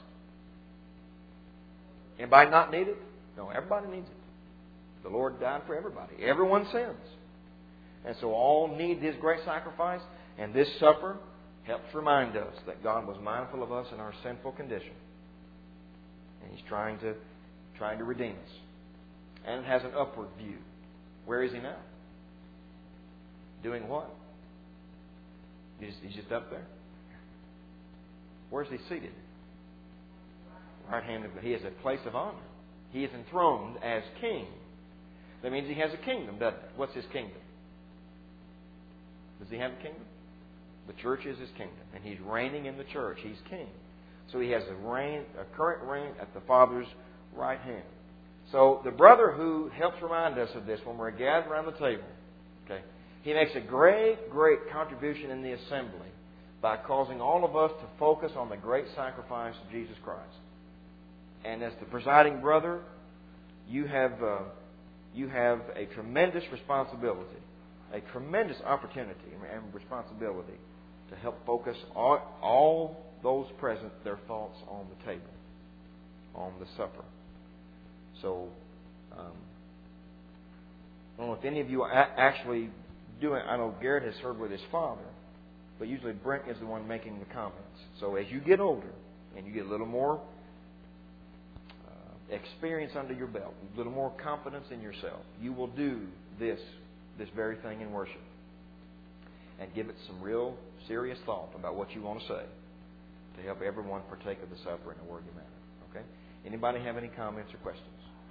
Anybody not need it? No, everybody needs it. The Lord died for everybody. Everyone sins. And so all need His great sacrifice. And this supper helps remind us that God was mindful of us in our sinful condition. And He's trying to, trying to redeem us. And it has an upward view. Where is He now? Doing what? He's, he's just up there. Where's He seated? Right hand of God. He has a place of honor. He is enthroned as king. That means He has a kingdom, doesn't it? What's His kingdom? Does He have a kingdom? The church is His kingdom. And He's reigning in the church. He's king. So He has a reign, a current reign at the Father's right hand. So the brother who helps remind us of this when we're gathered around the table, okay, he makes a great, great contribution in the assembly by causing all of us to focus on the great sacrifice of Jesus Christ. And as the presiding brother, you have uh, you have a tremendous responsibility, a tremendous opportunity and responsibility to help focus all, all those present their thoughts on the table, on the supper. So, um, I don't know if any of you are actually doing. I know Garrett has heard with his father, but usually Brent is the one making the comments. So as you get older and you get a little more experience under your belt, a little more confidence in yourself, you will do this this very thing in worship and give it some real serious thought about what you want to say to help everyone partake of the supper in a worthy manner. Okay? Anybody have any comments or questions?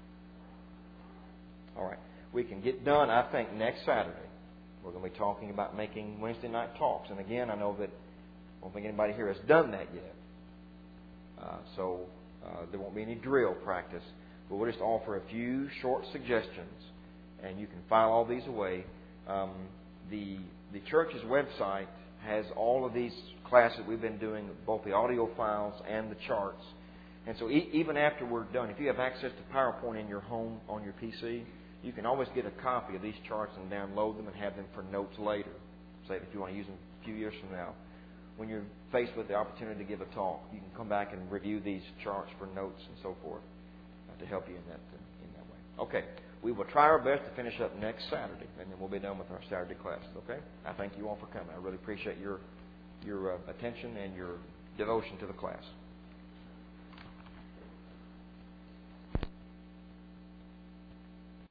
All right. We can get done, I think, next Saturday. We're going to be talking about making Wednesday night talks. And again, I know that I don't think anybody here has done that yet. Uh, so Uh, there won't be any drill practice, but we'll just offer a few short suggestions, and you can file all these away. Um, the the church's website has all of these classes we've been doing, both the audio files and the charts. And so e- even after we're done, if you have access to PowerPoint in your home on your P C, you can always get a copy of these charts and download them and have them for notes later. Say if you want to use them a few years from now. When you're faced with the opportunity to give a talk, you can come back and review these charts for notes and so forth uh, to help you in that uh, in that way. Okay, we will try our best to finish up next Saturday, and then we'll be done with our Saturday classes. Okay, I thank you all for coming. I really appreciate your your uh, attention and your devotion to the class.